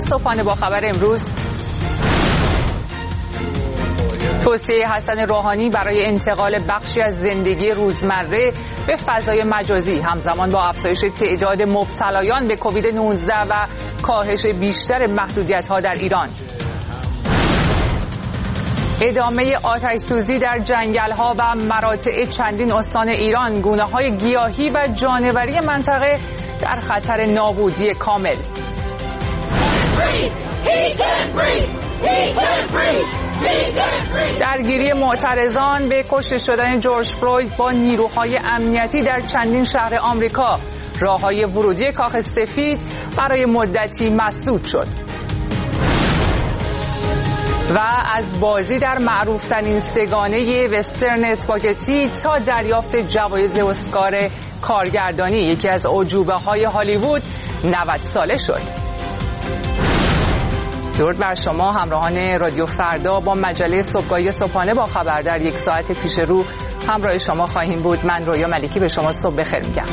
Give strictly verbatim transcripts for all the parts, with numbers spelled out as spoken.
صبحانه با خبر امروز: توصیه حسن روحانی برای انتقال بخشی از زندگی روزمره به فضای مجازی همزمان با افزایش تعداد مبتلایان به کووید نوزده و کاهش بیشتر محدودیت‌ها در ایران. ادامه آتش‌سوزی در جنگل‌ها و مراتع چندین استان ایران، گونه‌های گیاهی و جانوری منطقه در خطر نابودی کامل. درگیری معترضان به کشته شدن جورج فلوید با نیروهای امنیتی در چندین شهر آمریکا. راه‌های ورودی کاخ سفید برای مدتی مسدود شد. و از بازی در معروف‌ترین سگانه وسترن اسپاگتی تا دریافت جوایز اسکار کارگردانی، یکی از اعجوبه‌های هالیوود نود ساله شد. درود بر شما همراهان رادیو فردا. با مجله صبحگاهی صبحانه با خبر در یک ساعت پیش رو همراه شما خواهیم بود. من رویا ملکی به شما صبح بخیر میگم.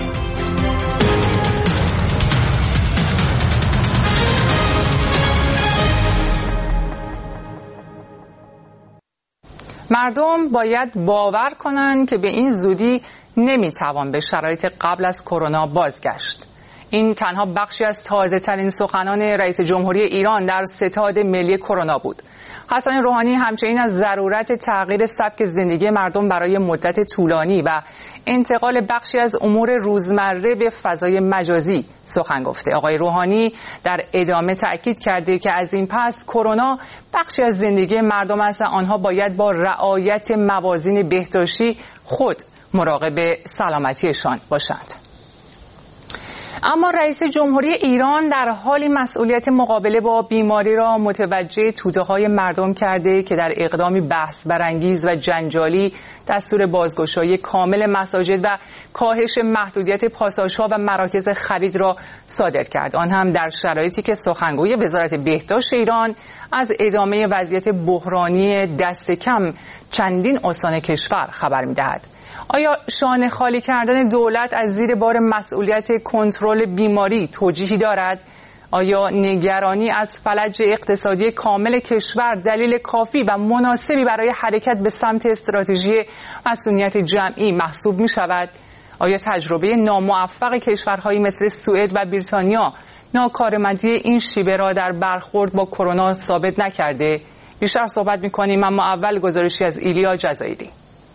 مردم باید باور کنند که به این زودی نمیتوان به شرایط قبل از کرونا بازگشت. این تنها بخشی از تازه ترین سخنان رئیس جمهوری ایران در ستاد ملی کرونا بود. حسن روحانی همچنین از ضرورت تغییر سبک زندگی مردم برای مدت طولانی و انتقال بخشی از امور روزمره به فضای مجازی سخن گفته. آقای روحانی در ادامه تأکید کرده که از این پس کرونا بخشی از زندگی مردم است و آنها باید با رعایت موازین بهداشتی خود مراقب سلامتیشان باشند. اما رئیس جمهوری ایران در حالی مسئولیت مقابله با بیماری را متوجه توده‌های مردم کرده که در اقدامی بحث برانگیز و جنجالی دستور بازگشایی کامل مساجد و کاهش محدودیت پاساژها و مراکز خرید را صادر کرد، آن هم در شرایطی که سخنگوی وزارت بهداشت ایران از ادامه وضعیت بحرانی دست کم چندین استان کشور خبر می‌دهد. آیا شانه خالی کردن دولت از زیر بار مسئولیت کنترل بیماری توجیهی دارد؟ آیا نگرانی از فلج اقتصادی کامل کشور دلیل کافی و مناسبی برای حرکت به سمت استراتژی مسئولیت جمعی محسوب می شود؟ آیا تجربه ناموفق کشورهایی مثل سوئد و بریتانیا ناکارآمدی این شیوه را در برخورد با کرونا ثابت نکرده؟ بیشتر صحبت می کنیم، اما اول گزارشی از ایلیا جزایری.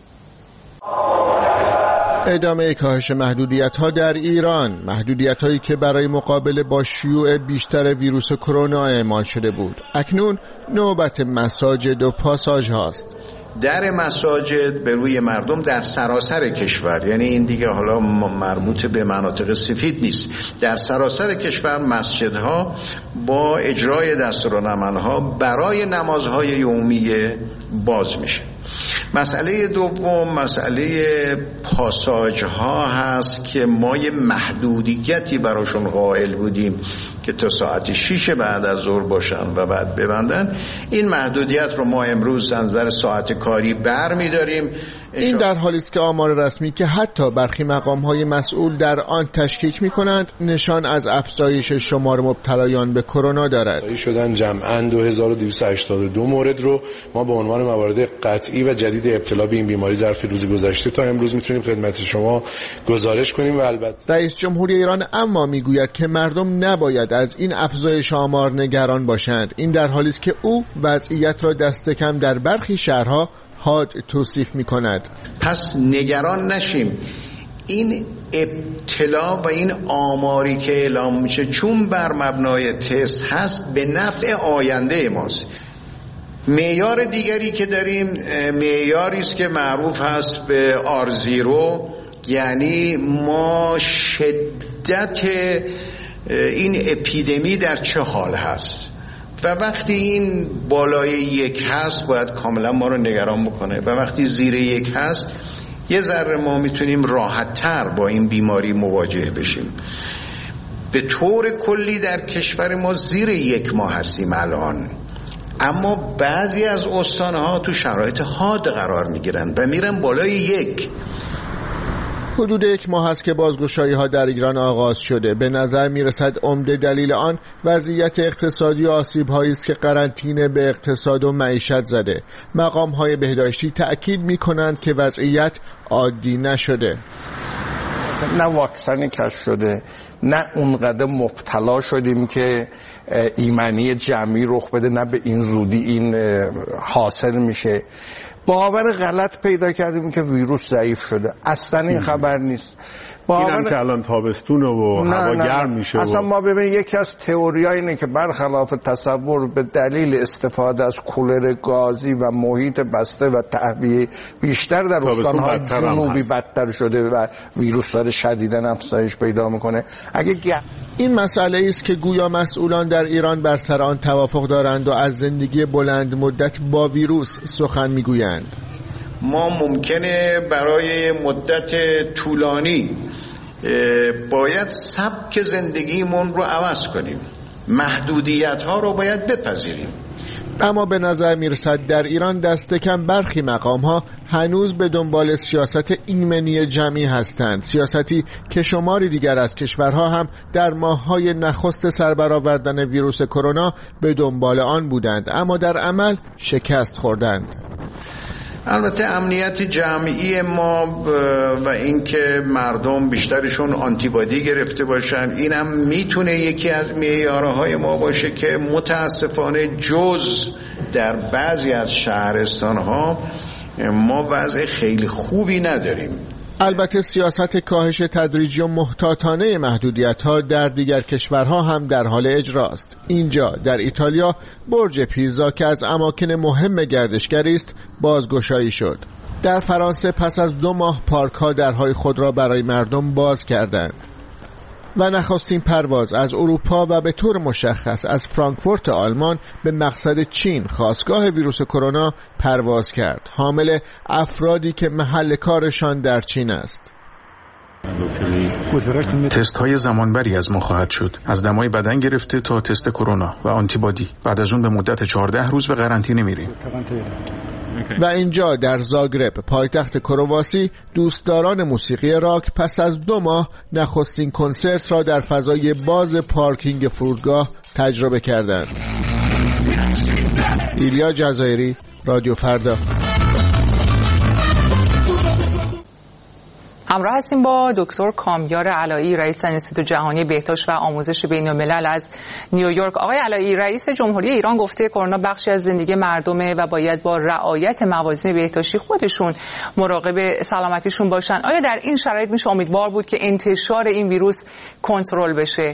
ادامه کاهش محدودیت‌ها در ایران، محدودیت‌هایی که برای مقابله با شیوع بیشتر ویروس کرونا اعمال شده بود، اکنون نوبت مساجد و پاساژ هاست. در مساجد به روی مردم در سراسر کشور، یعنی این دیگه حالا مربوط به مناطق سفید نیست، در سراسر کشور مسجدها با اجرای دستورالعمل‌ها برای نمازهای یومیه باز میشه. مسئله دوم مسئله پاساژ ها هست که ما یه محدودیتی براشون قائل بودیم که تا ساعت شیش بعد از ظهر باشن و بعد ببندن. این محدودیت رو ما امروز از نظر ساعت کاری بر می داریم. این در حالی است که آمار رسمی که حتی برخی مقام‌های مسئول در آن تشکیک می‌کنند نشان از افزایش شمار مبتلایان به کرونا دارد. شدن جمعاً دو هزار و دویست و هشتاد و دو مورد رو ما به عنوان موارد قطعی و جدید ابتلا به این بیماری در روز گذشته تا امروز می‌تونیم خدمت شما گزارش کنیم. و البته رئیس جمهوری ایران اما می‌گوید که مردم نباید از این افزایش آمار نگران باشند. این در حالی است که او وضعیت را دست کم در برخی شهرها حاد توصیف می کند. پس نگران نشیم. این ابتلا و این آماری که اعلام میشه چون بر مبنای تست هست به نفع آینده ماست. معیار دیگری که داریم معیاری است که معروف هست به آر زیرو، یعنی ما شدت این اپیدمی در چه حال هست و وقتی این بالای یک هست باید کاملا ما رو نگران بکنه و وقتی زیر یک هست یه ذره ما میتونیم راحت تر با این بیماری مواجه بشیم. به طور کلی در کشور ما زیر یک ماه هستیم الان، اما بعضی از استانها تو شرایط حاد قرار میگیرن و میرن بالای یک. حدود یک ماه است که بازگشایی ها در ایران آغاز شده. به نظر می رسد عمده دلیل آن وضعیت اقتصادی و آسیب هایی است که قرنطینه به اقتصاد و معیشت زده. مقام های بهداشتی تأکید می کنند که وضعیت عادی نشده. نه واکسنی کشف شده، نه اونقدر مبتلا شدیم که ایمنی جمعی رخ بده، نه به این زودی این حاصل میشه. باور غلط پیدا کردیم که ویروس ضعیف شده. اصلا این خبر نیست. باور... اینم که الان تابستونه و هوا گرم میشه. اصلا و... ما ببینید یکی از تئوری‌ها اینه که برخلاف تصور به دلیل استفاده از کولر گازی و محیط بسته و تهویه بیشتر در استان‌های جنوبی بدتر شده و ویروس داره شدیداً افزایش پیدا میکنه. اگه گ... این مسئله است که گویا مسئولان در ایران بر سر آن توافق دارند و از زندگی بلند مدت با ویروس سخن میگویند. ما ممکنه برای مدت طولانی باید سبک زندگیمون رو عوض کنیم، محدودیت ها رو باید بپذیریم. اما به نظر میرسد در ایران دست کم برخی مقام ها هنوز به دنبال سیاست ایمنی جمعی هستند، سیاستی که شماری دیگر از کشورها هم در ماه‌های نخست سربرآوردن ویروس کرونا به دنبال آن بودند، اما در عمل شکست خوردند. البته امنیت جمعی ما و اینکه مردم بیشترشون آنتیبادی گرفته باشن، اینم میتونه یکی از معیارهای ما باشه که متاسفانه جز در بعضی از شهرستانها ما وضع خیلی خوبی نداریم. البته سیاست کاهش تدریجی و محتاطانه محدودیت‌ها در دیگر کشورها هم در حال اجراست. اینجا در ایتالیا برج پیزا که از اماکن مهم گردشگری است بازگشایی شد. در فرانسه پس از دو ماه پارک‌ها درهای خود را برای مردم باز کردند. و نخستین پرواز از اروپا و به طور مشخص از فرانکفورت آلمان به مقصد چین، خاستگاه ویروس کرونا، پرواز کرد، حامل افرادی که محل کارشان در چین است. تست های زمانبری از ما خواهد شد، از دمای بدن گرفته تا تست کرونا و آنتیبادی. بعد از اون به مدت چهارده روز به قرنطینه میریم. و اینجا در زاگرب، پایتخت کرواسی، دوستداران موسیقی راک پس از دو ماه نخستین کنسرت را در فضای باز پارکینگ فرودگاه تجربه کردند. ایلیا جزایری، رادیو فردا. همراه هستیم با دکتر کامیار علایی، رئیس انستیتوت جهانی بهداشت و آموزش بین‌الملل از نیویورک. آقای علایی، رئیس جمهوری ایران گفته کرونا بخشی از زندگی مردمه و باید با رعایت موازین بهداشتی خودشون مراقب سلامتیشون باشن. آیا در این شرایط میشه امیدوار بود که انتشار این ویروس کنترل بشه؟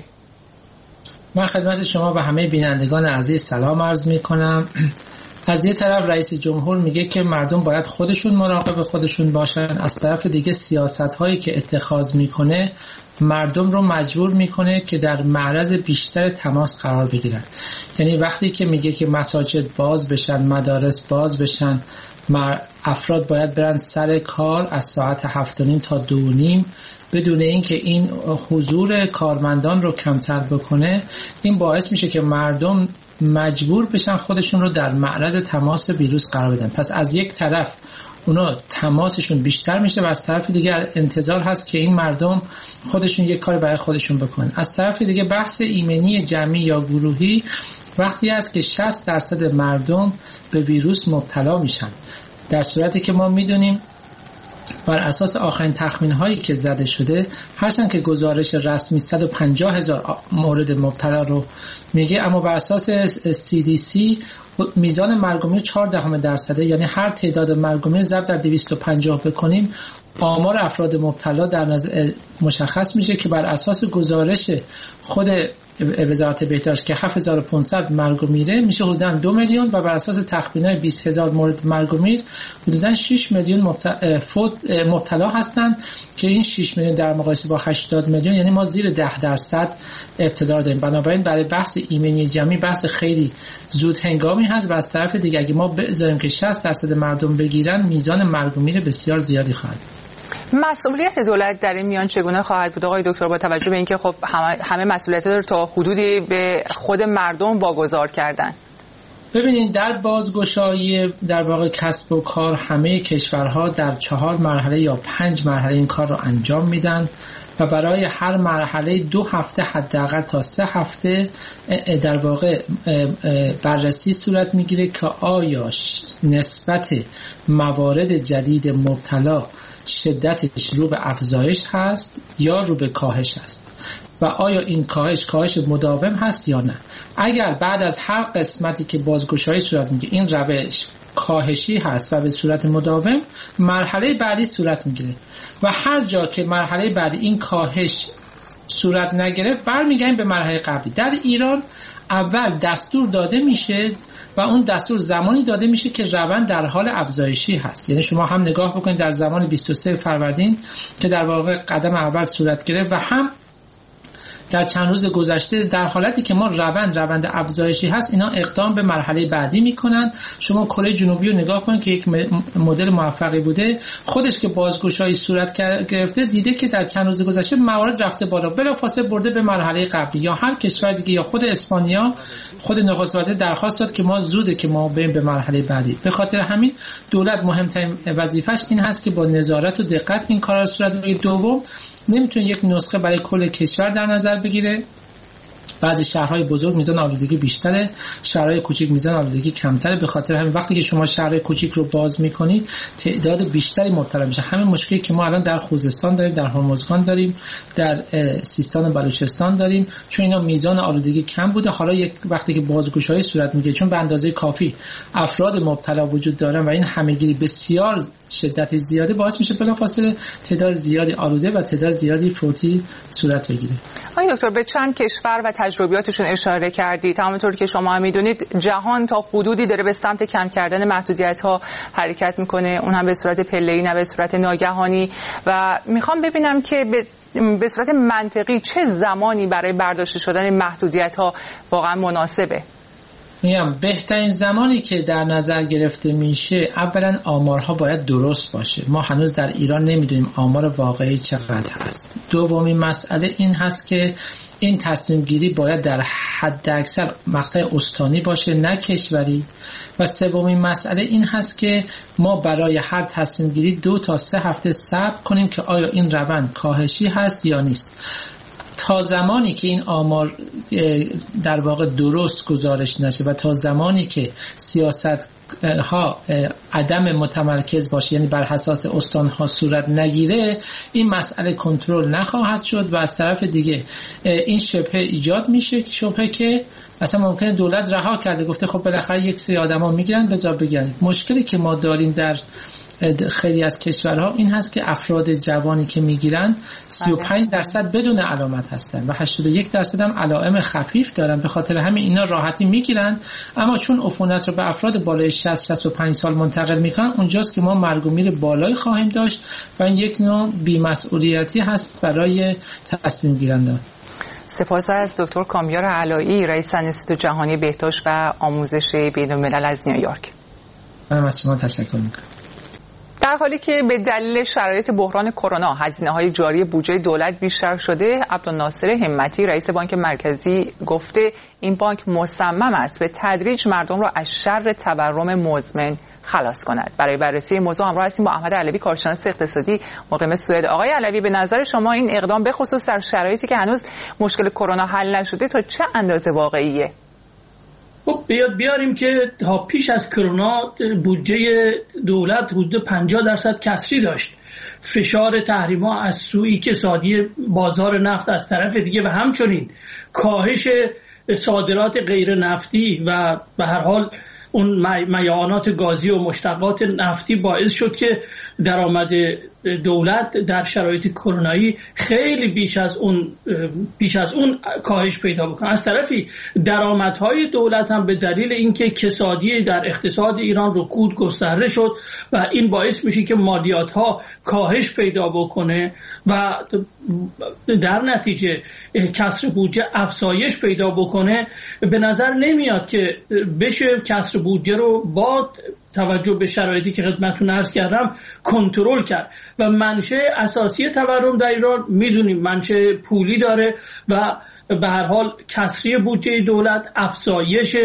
من خدمت شما و همه بینندگان عزیز سلام عرض میکنم. از یه طرف رئیس جمهور میگه که مردم باید خودشون مراقب خودشون باشن، از طرف دیگه سیاست هایی که اتخاذ میکنه مردم رو مجبور میکنه که در معرض بیشتر تماس قرار بگیرن. یعنی وقتی که میگه که مساجد باز بشن، مدارس باز بشن، افراد باید برن سر کار از ساعت هفت و نیم تا دو و نیم بدون اینکه این حضور کارمندان رو کمتر بکنه، این باعث میشه که مردم مجبور بشن خودشون رو در معرض تماس ویروس قرار بدن. پس از یک طرف اونا تماسشون بیشتر میشه و از طرف دیگه انتظار هست که این مردم خودشون یک کار برای خودشون بکنن. از طرف دیگه بحث ایمنی جمعی یا گروهی وقتی است که شصت درصد مردم به ویروس مبتلا میشن، در صورتی که ما میدونیم بر اساس آخرین تخمین هایی که زده شده، هرچند که گزارش رسمی صد و پنجاه هزار مورد مبتلا رو میگه، اما بر اساس سی دی سی میزان مرگ و میر چهار دهم درصده، یعنی هر تعداد مرگ و میر ضرب در دویست و پنجاه بکنیم آمار افراد مبتلا در نظر مشخص میشه که بر اساس گزارش خود وزارت بهداشت که هفت هزار و پانصد مرگ و میره میشه حدوداً دو میلیون و بر اساس تخمینای بیست هزار مورد مرگ و میر حدوداً شش میلیون مبتلا هستند که این شش میلیون در مقایسه با هشتاد میلیون یعنی ما زیر ده درصد ابتلا داریم. بنابراین برای بحث ایمنی جمعی بحث خیلی زود هنگامی هست و از طرف دیگه اگه ما بذاریم که شصت درصد مردم بگیرن میزان مرگ و میر بسیار زیادی خواهد. مسئولیت دولت در این میان چگونه خواهد بود آقای دکتر، با توجه به اینکه خب همه, همه مسئولیت رو تا حدودی به خود مردم واگذار کردن؟ ببینید در بازگشایی در واقع کسب و کار همه کشورها در چهار مرحله یا پنج مرحله این کار رو انجام میدن و برای هر مرحله دو هفته حداقل تا سه هفته در واقع بررسی صورت میگیره که آیا نسبت موارد جدید مبتلا شدتش رو به افزایش هست یا رو به کاهش هست و آیا این کاهش کاهش مداوم هست یا نه. اگر بعد از هر قسمتی که بازگشایی صورت میگیره این روش کاهشی هست و به صورت مداوم، مرحله بعدی صورت میگیره و هر جا که مرحله بعدی این کاهش صورت نگرفت برمیگردیم به مرحله قبلی. در ایران اول دستور داده میشه و اون دستور زمانی داده میشه که روند در حال افزایشی هست. یعنی شما هم نگاه بکنید در زمان بیست و سوم فروردین که در واقع قدم اول صورت گرفت و هم در چند روز گذشته در حالتی که ما روند روند افزایشی هست اینا اقدام به مرحله بعدی میکنن. شما کره جنوبی رو نگاه کنید که یک مدل موفقی بوده، خودش که بازگشایی صورت گرفته دیده که در چند روز گذشته موارد رفته بالا، بلافاصله برده به مرحله قبلی. یا هر کشور دیگه یا خود اسپانیا خود نخست وزیر درخواست داد که ما زوده که ما بریم به مرحله بعدی. به خاطر همین دولت مهمترین وظیفش این هست که با نظارت و دقت این کارا رو صورت بده. دوم نمیتونه یک نسخه برای کل کشور در نظر بگیره. بعضی شهرهای بزرگ میزان آلودگی بیشتره، شهرهای کوچیک میزان آلودگی کمتره. به خاطر همین وقتی که شما شهرهای کوچیک رو باز میکنید تعداد بیشتری مبتلا میشه. همین مشکلی که ما الان در خوزستان داریم، در هرمزگان داریم، در سیستان و بلوچستان داریم، چون اینا میزان آلودگی کم بوده. حالا یک وقتی که بازگشایی صورت میگیره چون به اندازه کافی افراد مبتلا وجود دارن و این همهگیری بسیار شدت زیاده باعث میشه بلافاصله تعداد زیادی آلوده و تعداد زیادی فوتی صورت بگیره. آقای دکتر به چند کشور و تجربیاتشون اشاره کردید. همونطور که شما هم میدونید جهان تا حدودی داره به سمت کم کردن محدودیت‌ها حرکت میکنه، اون هم به صورت پله‌ای نه به صورت ناگهانی. و میخوام ببینم که به به صورت منطقی چه زمانی برای برداشته شدن محدودیت‌ها واقعا مناسبه؟ میگم بهترین زمانی که در نظر گرفته میشه اولا آمارها باید درست باشه. ما هنوز در ایران نمیدونیم آمار واقعی چقدر هست. دومین مسئله این هست که این تصمیم گیری باید در حد اکثر مقطع استانی باشه نه کشوری. و سومین مسئله این هست که ما برای هر تصمیم گیری دو تا سه هفته صبر کنیم که آیا این روند کاهشی هست یا نیست. تا زمانی که این آمار در واقع درست گزارش نشه و تا زمانی که سیاست ها عدم متمرکز باشه، یعنی بر اساس استان ها صورت نگیره، این مسئله کنترل نخواهد شد و از طرف دیگه این شبهه ایجاد میشه، شبهه که اصلا ممکنه دولت رها کرده گفته خب بالاخره یک سری آدما میگیرن بذار بگن. مشکلی که ما داریم در خیلی از کشورها این هست که افراد جوانی که میگیرن سی و پنج درصد بدون علامت هستن و هشتاد و یک درصد هم علائم خفیف دارن. به خاطر همین اینا راحتی میگیرن، اما چون عفونت رو به افراد بالای شصت شصت و پنج سال منتقل میکنن اونجاست که ما مرگ و میر بالایی خواهیم داشت و این یک نوع بی‌مسئولیتی هست برای تصمیم گیرندگان. سپاس از دکتر کامیار علایی، رئیس انستیتوت جهانی بهداشت و آموزش بین‌الملل از نیویورک. من از شما تشکر میکنم. در حالی که به دلیل شرایط بحران کرونا هزینه‌های جاری بودجه دولت بیشتر شده، عبدالناصر همتی رئیس بانک مرکزی گفته این بانک مصمم است به تدریج مردم را از شر تورم مزمن خلاص کند. برای بررسی موضوع همراه هستیم با احمد علوی، کارشناس اقتصادی مقیم سوئد. آقای علوی، به نظر شما این اقدام به خصوص در شرایطی که هنوز مشکل کرونا حل نشده تا چه اندازه واقعیه؟ خب بیاد بیاریم که تا پیش از کرونا بودجه دولت حدود پنجاه درصد کسری داشت. فشار تحریم‌ها از سوی اقتصادی بازار نفت از طرف دیگه و همچنین کاهش صادرات غیر نفتی و به هر حال اون میانات گازی و مشتقات نفتی باعث شد که درآمد دولت در شرایط کرونایی خیلی بیش از اون بیش از اون کاهش پیدا بکنه. از طرفی درآمدهای دولت هم به دلیل اینکه کسادی در اقتصاد ایران رکود گسترده شد و این باعث میشه که مالیات‌ها کاهش پیدا بکنه و در نتیجه کسر بودجه افزایش پیدا بکنه. به نظر نمیاد که بشه کسر بودجه رو با توجه به شرایطی که خدمتتون عرض کردم کنترل کرد. و منشأ اساسی تورم در ایران میدونیم منشأ پولی داره و به هر حال کسری بودجه دولت، افزایش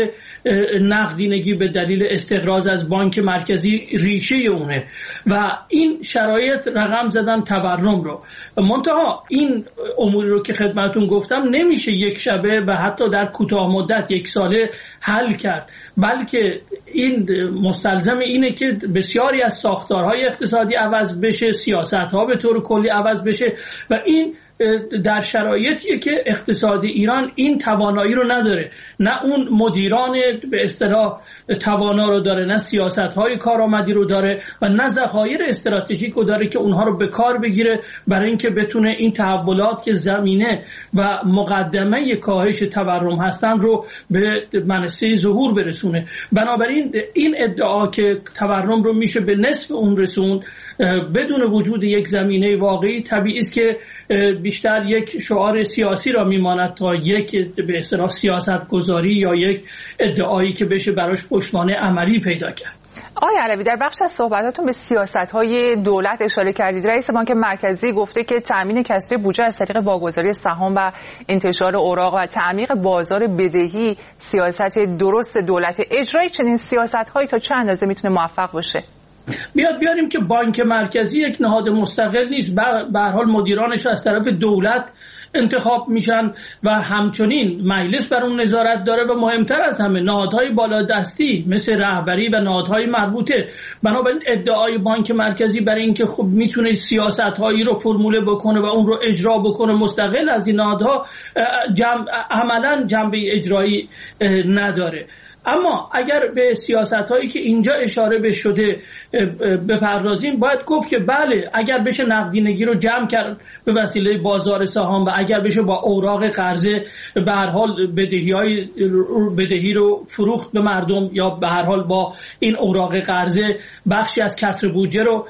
نقدینگی به دلیل استقراض از بانک مرکزی ریشه اونه و این شرایط رقم زدن تورم رو. منتها این اموری رو که خدمتون گفتم نمیشه یک شبه و حتی در کوتاه مدت یک ساله حل کرد، بلکه این مستلزم اینه که بسیاری از ساختارهای اقتصادی عوض بشه، سیاست‌ها به طور کلی عوض بشه و این در شرایطیه که اقتصاد ایران این توانایی رو نداره، نه اون مدیران به اصطلاح توانا رو داره، نه سیاست‌های کارآمدی رو داره و نه ذخایر استراتژیک رو داره که اونها رو به کار بگیره برای اینکه بتونه این تحولات که زمینه و مقدمه کاهش تورم هستن رو به منصه ظهور برسونه. بنابراین این ادعا که تورم رو میشه به نصف اون رسوند بدون وجود یک زمینه واقعی، طبیعی است که بیشتر یک شعار سیاسی را میماند تا یک به اصطلاح سیاست گذاری یا یک ادعایی که بشه براش پشتوانه عملی پیدا کرد. آقای علوی، در بخش از صحبتاتون به سیاست‌های دولت اشاره کردید. رئیس بانک مرکزی گفته که تأمین کسری بودجه از طریق واگذاری سهام و انتشار اوراق و تعمیق بازار بدهی سیاست درست دولت. اجرای چنین سیاست‌هایی تا چه اندازه میتونه موفق باشه؟ بیاد بیاریم که بانک مرکزی یک نهاد مستقل نیست، به هر حال مدیرانش از طرف دولت انتخاب میشن و همچنین مجلس بر اون نظارت داره و مهمتر از همه نهادهای بالادستی مثل رهبری و نهادهای مربوطه. بنابراین ادعای بانک مرکزی برای اینکه خب میتونه سیاست‌هایی رو فرموله بکنه و اون رو اجرا بکنه مستقل از این نهادها جنب عملاً جنبه اجرایی نداره. اما اگر به سیاست‌هایی که اینجا اشاره به شده بپردازیم، باید گفت که بله، اگر بشه نقدینگی رو جمع کرد به وسیله بازار سهام و اگر بشه با اوراق قرضه به هر حال بدهی‌های بدهی رو فروخت به مردم یا به هر حال با این اوراق قرضه بخشی از کسر بودجه رو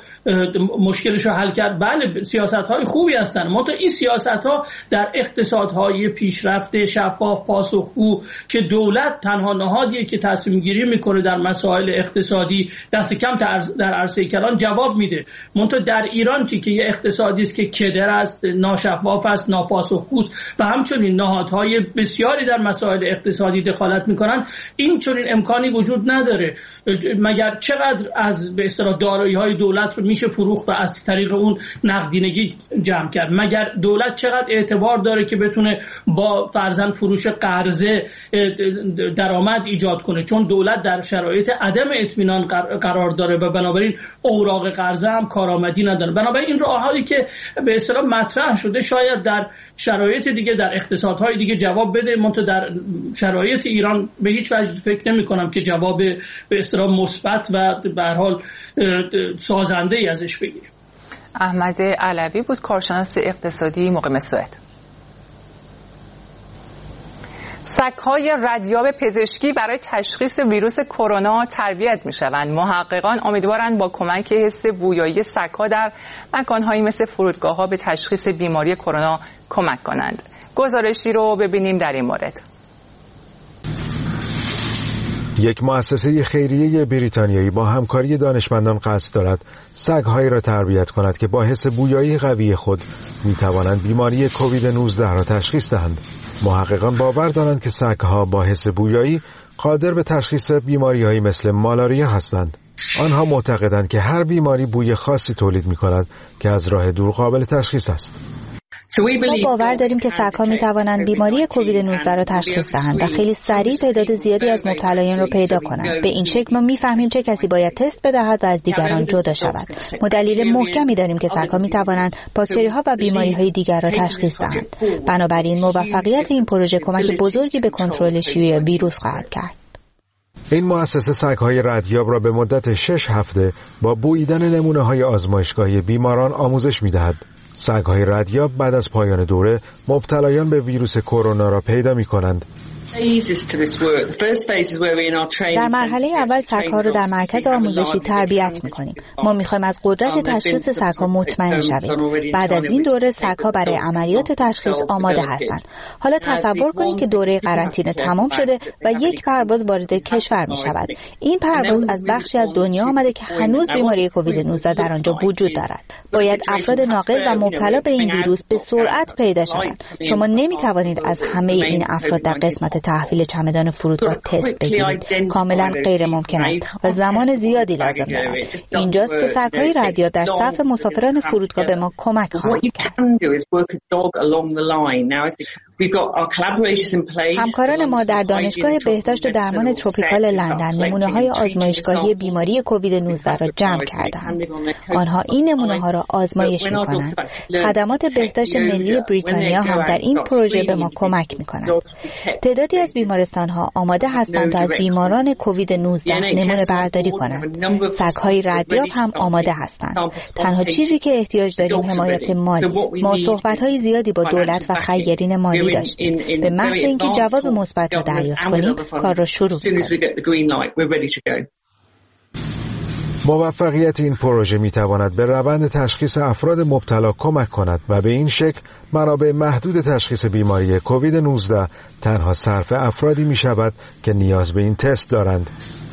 مشکلش رو حل کرد، بله سیاست‌های خوبی هستن. منتها این سیاست‌ها در اقتصادهای پیشرفته شفاف پاسخگو که دولت تنها نهادی که تصمیم گیری میکنه در مسائل اقتصادی دست کم در عرصه کلان جواب میده. منتها در ایران چی که یه اقتصادی است که کدر است، ناشفاف است، ناپاسخگوست و همچنین نهادهای بسیاری در مسائل اقتصادی دخالت میکنن، این چنین امکانی وجود نداره. مگر چقدر از به اصطلاح دارایی‌های دولت رو میشه فروخت و از طریق اون نقدینگی جمع کرد؟ مگر دولت چقدر اعتبار داره که بتونه با فرضاً فروش قرضه درآمد ایجاد کنه؟ چون دولت در شرایط عدم اطمینان قرار داره و بنابراین اوراق قرضه هم کارآمدی نداره. بنابراین این راه‌هایی که به اصطلاح مطرح شده شاید در شرایط دیگه در اقتصادهای دیگه جواب بده، منتها در شرایط ایران به هیچ وجه فکر نمی‌کنم که جواب به اصطلاح مثبت و به هر حال سازنده‌ای ازش بگیریم. احمد علوی بود، کارشناس اقتصادی مقیم سوئد. سگ‌های ردیاب پزشکی برای تشخیص ویروس کرونا تربیت می‌شوند. محققان امیدوارند با کمک حس بویایی سگ‌ها در مکان‌هایی مثل فرودگاه‌ها به تشخیص بیماری کرونا کمک کنند. گزارشی رو ببینیم در این مورد. یک مؤسسه خیریه بریتانیایی با همکاری دانشمندان قصد دارد سگ‌هایی را تربیت کند که با حس بویایی قوی خود می‌توانند بیماری کووید نوزده را تشخیص دهند. محققان باور دارند که سگ‌ها با حس بویایی قادر به تشخیص بیماری‌هایی مثل مالاریا هستند. آنها معتقدند که هر بیماری بوی خاصی تولید می‌کند که از راه دور قابل تشخیص است. ما باور داریم که سگ‌ها می‌توانند بیماری کووید نوزده را تشخیص دهند و خیلی سریع تعداد زیادی از مبتلایان را پیدا کنند. به این شکل ما می‌فهمیم چه کسی باید تست بدهد و از دیگران جدا شود. ما دلیل محکمی داریم که سگ‌ها می‌توانند باکتری‌ها و بیماری‌های دیگر را تشخیص دهند. بنابراین موفقیت این پروژه کمک بزرگی به کنترل شیوع ویروس خواهد کرد. این مؤسسه سگ‌های ردیاب را به مدت شش هفته با بوییدن نمونه‌های آزمایشگاهی بیماران آموزش می‌دهد. سگ‌های ردیاب بعد از پایان دوره مبتلایان به ویروس کرونا را پیدا می‌کنند. در مرحله اول سگ‌ها رو در مرکز آموزشی تربیت می‌کنیم. ما می‌خوایم از قدرت تشخیص سگ‌ها مطمئن شویم. بعد از این دوره سگ‌ها برای عملیات تشخیص آماده هستند. حالا تصور کنید که دوره قرنطینه تمام شده و یک پرواز وارد کشور می‌شود. این پرواز از بخشی از دنیا آمده که هنوز بیماری کووید نوزده در آنجا وجود دارد. باید افراد ناقل و مبتلا به این ویروس به سرعت پیدا شوند. شما نمی‌توانید از همه این افراد در قسمت تحویل چمدان فرودگاه تست بگیرید. کاملا غیر ممکن است و زمان زیادی لازم دارد. اینجاست که سگ‌های ردیاب در صف مسافران فرودگاه به ما کمک خواهند کرد. همکاران ما در دانشگاه بهداشت و درمان تروپیکال لندن نمونه‌های آزمایشگاهی بیماری کووید نوزده را جمع کردند. آنها این نمونه‌ها را آزمایش می‌کنند. خدمات بهداشت ملی بریتانیا هم در این پروژه به ما کمک می‌کنند. تعدادی از بیمارستان‌ها آماده هستند تا از بیماران کووید نوزده نمونه برداری کنند. سگ‌های ردیاب هم آماده هستند. تنها چیزی که احتیاج داریم حمایت مالی است. ما صحبت‌های زیادی با دولت و خیرین مالی داشتیم. به محض اینکه جواب مثبت را دریافت کنیم، کار را شروع کنیم. موفقیت این پروژه می‌تواند به روند تشخیص افراد مبتلا کمک کند و به این شکل منابع محدود تشخیص بیماری کووید نوزده تنها صرف افرادی می‌شود که نیاز به این تست دارند.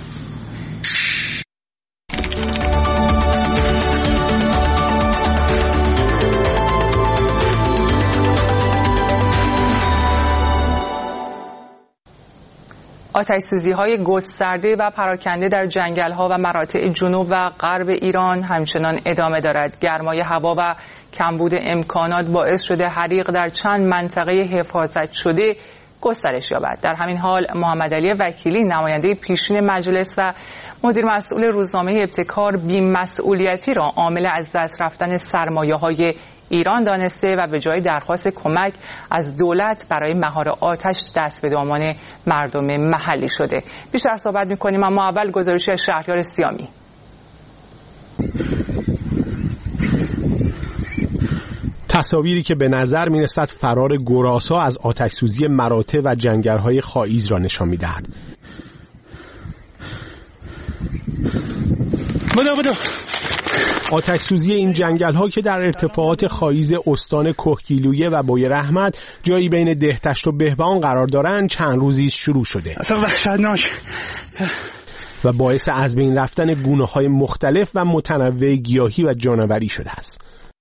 آتش‌سوزی‌های گسترده و پراکنده در جنگل‌ها و مراتع جنوب و غرب ایران همچنان ادامه دارد. گرمای هوا و کمبود امکانات باعث شده حریق در چند منطقه حفاظت شده گسترش یابد. در همین حال محمد علی وکیلی نماینده پیشین مجلس و مدیر مسئول روزنامه ابتکار بی‌مسئولیتی را عامل از دست رفتن سرمایه‌های ایران دانسته و به جای درخواست کمک از دولت برای مهار آتش دست به دامان مردم محلی شده. بیشتر صحبت می‌کنیم، اما اول گزارشی از شهریار سیامی. تصاویری که به نظر می‌رسد فرار گراس‌ها از آتش‌سوزی مراتع و جنگل‌های خائیز را نشان می‌دهد. بدو بدو آتش سوزی این جنگل ها که در ارتفاعات خائیز استان کهگیلویه و بوی رحمت جایی بین دهتشت و بهبان قرار دارند چند روزی شروع شده اصلا وحشتناک و باعث از بین رفتن گونه های مختلف و متنوع گیاهی و جانوری شده است.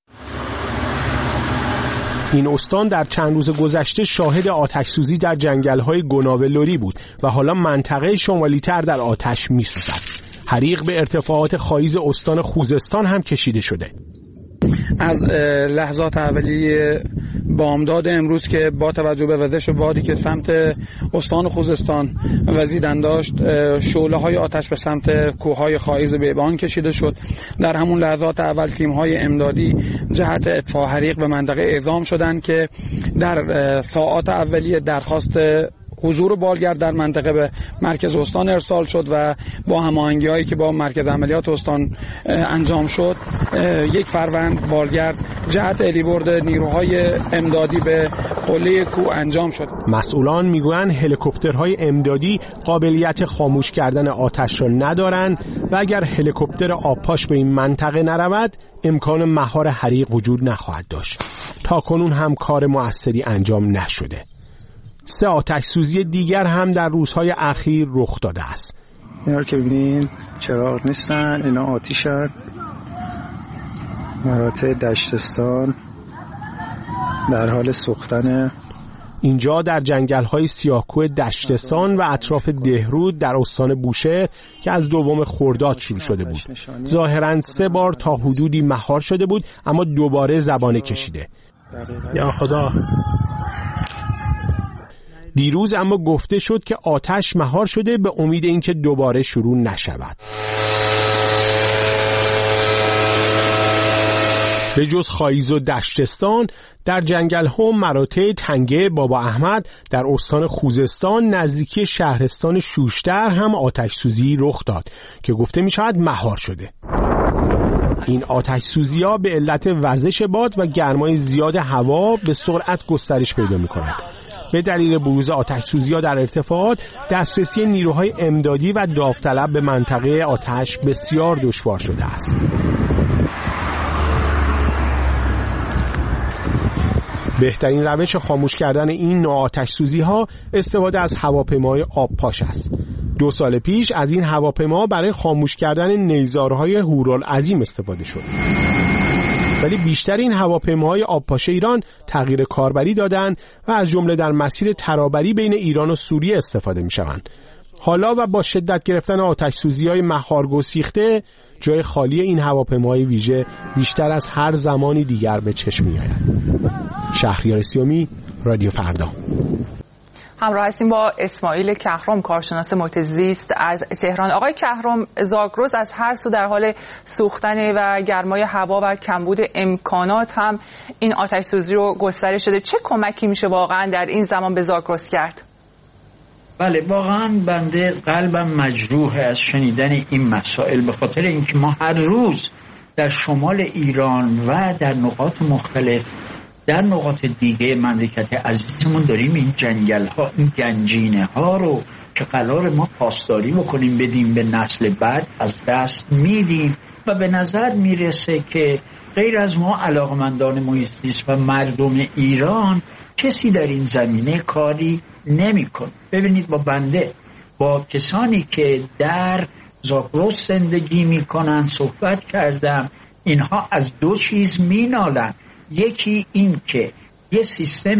این استان در چند روز گذشته شاهد آتش سوزی در جنگل های گناوه لری بود و حالا منطقه شمالی تر در آتش می سوزد. حریق به ارتفاعات خائیز استان خوزستان هم کشیده شده. از لحظات اولیه بامداد امروز که با توجه به وزش بادی که سمت استان خوزستان وزیدن داشت، شعله های آتش به سمت کوههای خائیز بیبان کشیده شد. در همون لحظات اول تیم های امدادی جهت اطفاء حریق به منطقه اعزام شدند که در ساعات اولیه درخواست حضور بالگرد در منطقه به مرکز استان ارسال شد و با هماهنگی‌هایی که با مرکز عملیات استان انجام شد، یک فروند بالگرد جهت الیبرد نیروهای امدادی به قله کوه انجام شد. مسئولان میگویند هلیکوپترهای امدادی قابلیت خاموش کردن آتش را ندارند و اگر هلیکوپتر آبپاش به این منطقه نرود امکان مهار حریق وجود نخواهد داشت. تاکنون هم کار موثری انجام نشده. سه آتش سوزی دیگر هم در روزهای اخیر رخ داده است. اینا که ببینین چراغ نیستن، اینا آتیشن. مراتع دشتستان در حال سوختن. اینجا در جنگل‌های سیاه‌کوه دشتستان و اطراف دهرود در استان بوشهر که از دوم خرداد شروع شده بود. ظاهراً سه بار تا حدودی مهار شده بود اما دوباره زبانه کشیده. یا خدا. دیروز اما گفته شد که آتش مهار شده به امید اینکه دوباره شروع نشود. به جز خائیز و دشتستان در جنگل ها و مراتع تنگه بابا احمد در استان خوزستان نزدیکی شهرستان شوشتر هم آتش سوزی رخ داد که گفته می شود مهار شده. این آتش سوزی ها به علت وزش باد و گرمای زیاد هوا به سرعت گسترش پیدا می کنند. به دلیل بروز آتش‌سوزی‌ها در ارتفاعات دسترسی نیروهای امدادی و داوطلب به منطقه آتش بسیار دشوار شده است. بهترین روش خاموش کردن این نوع آتش‌سوزی‌ها استفاده از هواپیمای آبپاش است. دو سال پیش از این هواپیما برای خاموش کردن نیزارهای هورالعظیم استفاده شد. ولی بیشتر این هواپیماهای آبپاش ایران تغییر کاربری دادن و از جمله در مسیر ترابری بین ایران و سوریه استفاده می‌شوند. حالا و با شدت گرفتن آتش‌سوزی‌های مهار گسیخته، جای خالی این هواپیماهای ویژه بیشتر از هر زمانی دیگر به چشم می‌آید. شهریار سیومی، رادیو فردا. همراه هستیم با اسماعیل کهرم، کارشناس محیط زیست از تهران. آقای کهرم، زاگرس از هر سو در حال سوختن و گرمای هوا و کمبود امکانات هم این آتش‌سوزی رو گسترش داده. چه کمکی میشه واقعا در این زمان به زاگرس کرد؟ بله، واقعا بنده قلبم مجروح از شنیدن این مسائل، به خاطر اینکه ما هر روز در شمال ایران و در نقاط مختلف در نقاط دیگه مملکت عزیزمون داریم این جنگل ها، این گنجینه ها رو که قرار ما پاسداری بکنیم بدیم به نسل بعد از دست میدیم و به نظر میرسه که غیر از ما علاقمندان محیط زیست و مردم ایران کسی در این زمینه کاری نمیکنه. ببینید، با بنده با کسانی که در زاگرس زندگی میکنن صحبت کردم، اینها از دو چیز مینالن. یکی این که یه سیستم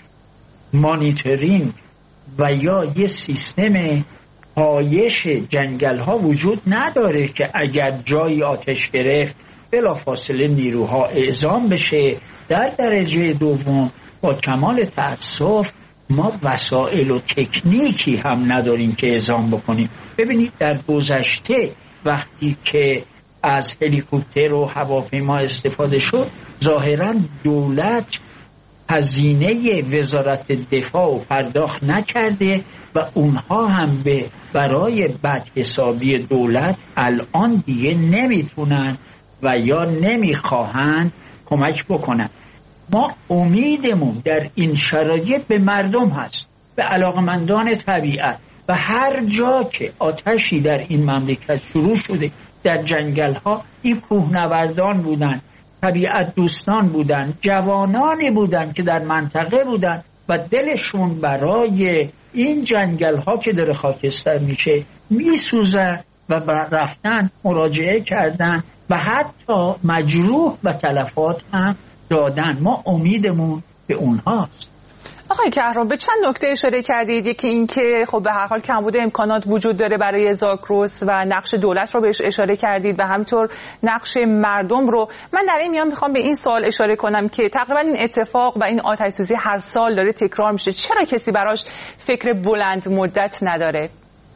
مانیتورینگ و یا یه سیستم پایش جنگل ها وجود نداره که اگر جایی آتش گرفت بلافاصله نیروها اعزام بشه. در درجه دوم با کمال تأسف ما وسایل و تکنیکی هم نداریم که اعزام بکنیم. ببینید، در گذشته وقتی که از هلیکوپتر و هواپیما استفاده شد، ظاهراً دولت هزینه وزارت دفاع پرداخت نکرده و اونها هم به برای بدحسابی دولت الان دیگه نمیتونن و یا نمیخواهند کمک بکنن. ما امیدمون در این شرایط به مردم هست، به علاقمندان طبیعت، و هر جا که آتشی در این مملکت شروع شده در جنگل ها، این کوهنوردان بودن، طبیعت دوستان بودن، جوانانی بودن که در منطقه بودن و دلشون برای این جنگل ها که داره خاکستر میشه میسوزن و رفتن مراجعه کردن و حتی مجروح و تلفات هم دادن. ما امیدمون به اونهاست. آقای کهرم، به چند نکته اشاره کردید. یکی این که خب به هر حال کمبود امکانات وجود داره برای زاگرس و نقش دولت رو بهش اشاره کردید و همینطور نقش مردم رو. من در این میان میخوام به این سوال اشاره کنم که تقریبا این اتفاق و این آتش‌سوزی هر سال داره تکرار میشه. چرا کسی براش فکر بلند مدت نداره؟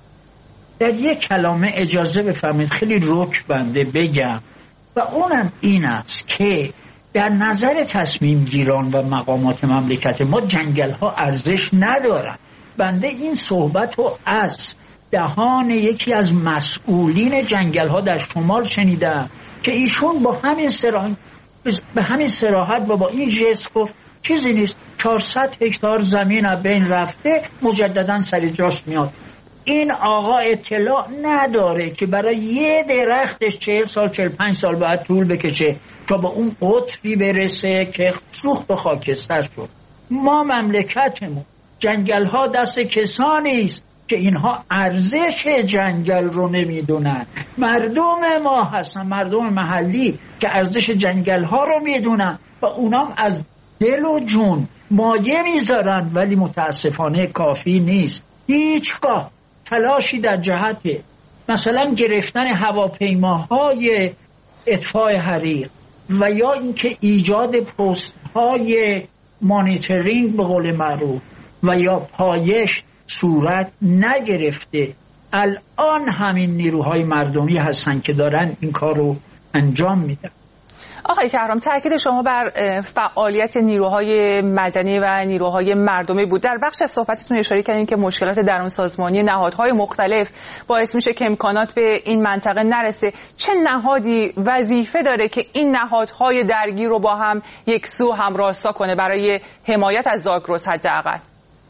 در یک کلمه اجازه بفرمایید خیلی رک بنده بگم و اونم این است که در نظر تصمیم گیران و مقامات مملکت ما جنگل ها ارزش ندارن. بنده این صحبت رو از دهان یکی از مسئولین جنگل ها در شمال شنیدم که ایشون با همین صراحت به همین صراحت و با این جست گفت چیزی نیست، چهارصد هکتار زمین از بین رفته، مجددا سر جاش میاد. این آقا اطلاع نداره که برای یه درختش چهل سال چهل پنج سال باید طول بکشه تا به اون قطبی برسه که سوخت و خاکستر شد. ما مملکتمون جنگل ها دست کسانی است که اینها ارزش جنگل رو نمیدونن. مردم ما هستن، مردم محلی که ارزش جنگل ها رو میدونن و اونام از دل و جون مایه میذارن، ولی متاسفانه کافی نیست. هیچگاه تلاشی در جهت مثلا گرفتن هواپیماهای اطفاء حریق و یا اینکه ایجاد پست های مانیتورینگ به قول معروف و یا پایش صورت نگرفته. الان همین نیروهای مردمی هستن که دارن این کار رو انجام میدن. آقای کهرم، تاکید شما بر فعالیت نیروهای مدنی و نیروهای مردمی بود. در بخش از صحبتتون اشاره کردین که مشکلات درون سازمانی نهادهای مختلف باعث میشه که امکانات به این منطقه نرسه. چه نهادی وظیفه داره که این نهادهای درگیر رو با هم یکسو هم راستا کنه برای حمایت از زاگرس حداقل؟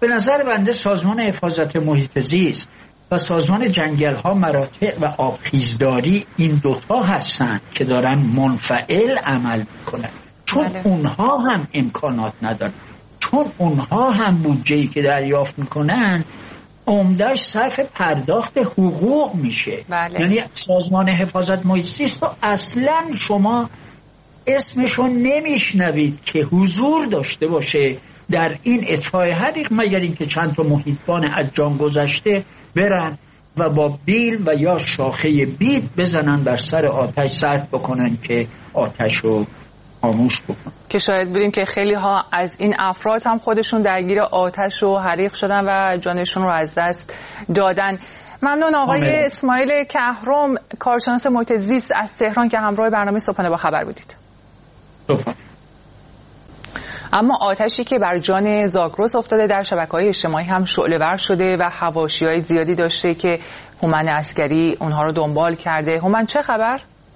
به نظر بنده سازمان حفاظت محیط زیست و سازمان جنگل ها، مراتع و آبخیزداری این دوتا هستن که دارن منفعل عمل میکنن، چون بله. اونها هم امکانات ندارن، چون اونها هم بودجه‌ای که دریافت میکنن عمده‌اش صرف پرداخت حقوق میشه. بله. یعنی سازمان حفاظت محیط زیست رو اصلا شما اسمشو نمیشنوید که حضور داشته باشه در این اطفای حریق، مگر اینکه چند تا محیطبان از جان گذشته برن و با بیل و یا شاخه بید بزنن بر سر آتش، صرف بکنن که آتش رو خاموش بکنن. که شاید بودیم که خیلی ها از این افراد هم خودشون درگیر آتش و حریق شدن و جانشون رو از دست دادن. ممنون آقای آمین. اسماعیل کهرم، کارشناس محیط زیست از تهران که همراه برنامه صبحانه با خبر بودید. صبح. اما آتشی که بر جان زاگرس افتاده در شبکه‌های اجتماعی هم شعله‌ور شده و حواشی‌های زیادی داشته که هومن عسکری اونها رو دنبال کرده. هومن چه خبر؟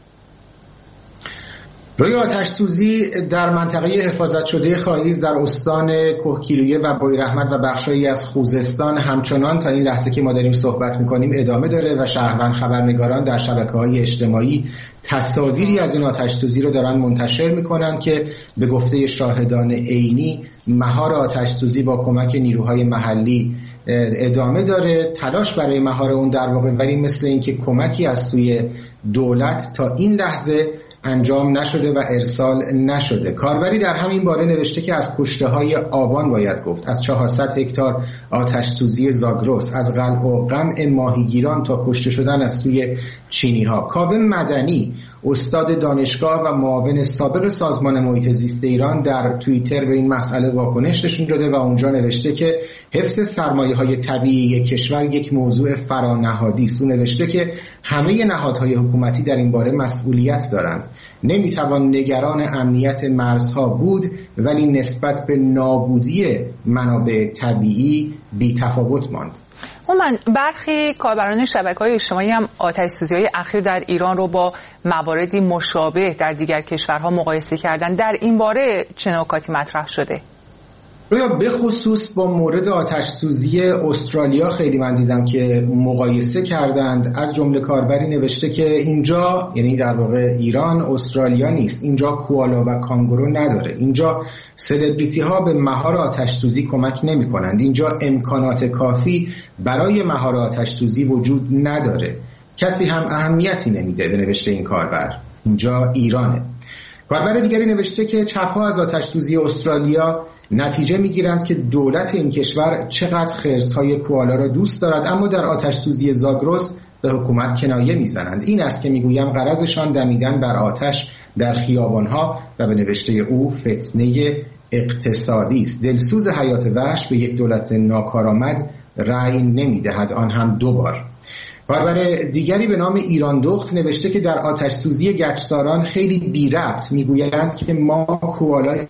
روی آتش سوزی در منطقه حفاظت شده خاییز در استان کوهگیلویه و بویراحمد و بخشایی از خوزستان همچنان تا این لحظه که ما داریم صحبت می‌کنیم ادامه داره و شهروند خبرنگاران در شبکه‌های اجتماعی تصاویری از این آتش سوزی رو دارن منتشر می‌کنن که به گفته شاهدان عینی مهار آتش سوزی با کمک نیروهای محلی ادامه داره. تلاش برای مهار اون در واقع ولی مثل اینکه کمکی از سوی دولت تا این لحظه انجام نشده و ارسال نشده. کاربری در همین باره نوشته که از کشته‌های آبان باید گفت، از چهارصد هکتار آتش سوزی زاگرس، از قلع و قمع ماهیگیران تا کشته شدن از سوی چینی‌ها. کاوه مدنی، استاد دانشگاه و معاون سابق سازمان محیط زیست ایران، در توییتر به این مسئله واکنش نشون داده و اونجا نوشته که حفظ سرمایه‌های طبیعی کشور یک موضوع فرانهادی است. اون نوشته که همه نهادهای حکومتی در این باره مسئولیت دارند. نمیتوان نگران امنیت مرزها بود ولی نسبت به نابودی منابع طبیعی بی تفاوت ماند. من برخی کاربران شبکه‌های اجتماعی هم آتش سوزی‌های اخیر در ایران رو با مواردی مشابه در دیگر کشورها مقایسه کردن. در این باره چه نکاتی مطرح شده؟ رویا به خصوص با مورد آتش سوزی استرالیا خیلی من دیدم که مقایسه کردند. از جمله کاربری نوشته که اینجا، یعنی در واقع ایران، استرالیا نیست، اینجا کوالا و کانگورو نداره، اینجا سلبریتی ها به مهار آتش سوزی کمک نمی کنند، اینجا امکانات کافی برای مهار آتش سوزی وجود نداره، کسی هم اهمیتی نمیده به نوشته این کاربر، اینجا ایرانه. کاربر دیگری نوشته که چپ‌ها از آتش سوزی استرالیا نتیجه میگیرند که دولت این کشور چقدر خرس‌های کوالا را دوست دارد، اما در آتش سوزی زاگرس به حکومت کنایه میزنند. این است که میگویم غرضشان دمیدن بر آتش در خیابانها و به نوشته او فتنه اقتصادی است. دلسوز حیات وحش به یک دولت ناکارآمد رأی نمیدهد، آن هم دو بار. کاربر دیگری به نام ایران دخت نوشته که در آتش سوزی گچساران خیلی بی ربط میگویند که ما کوالای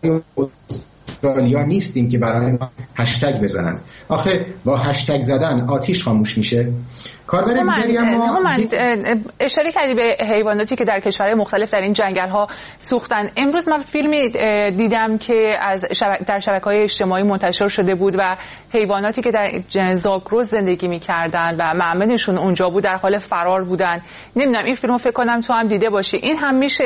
استرالیا نیستیم که برای ما هشتگ بزنند. آخه با هشتگ زدن آتیش خاموش میشه؟ کاربر دیگری اما اشاره کردی به حیواناتی که در کشورهای مختلف در این جنگل ها سوختن. امروز من فیلمی دیدم که از شبک در شبکه‌های اجتماعی منتشر شده بود و حیواناتی که در زاگرس زندگی می‌کردن و مأمنشون اونجا بود در حال فرار بودن. نمیدونم این فیلمو فکر کنم تو هم دیده باشی. این هم میشه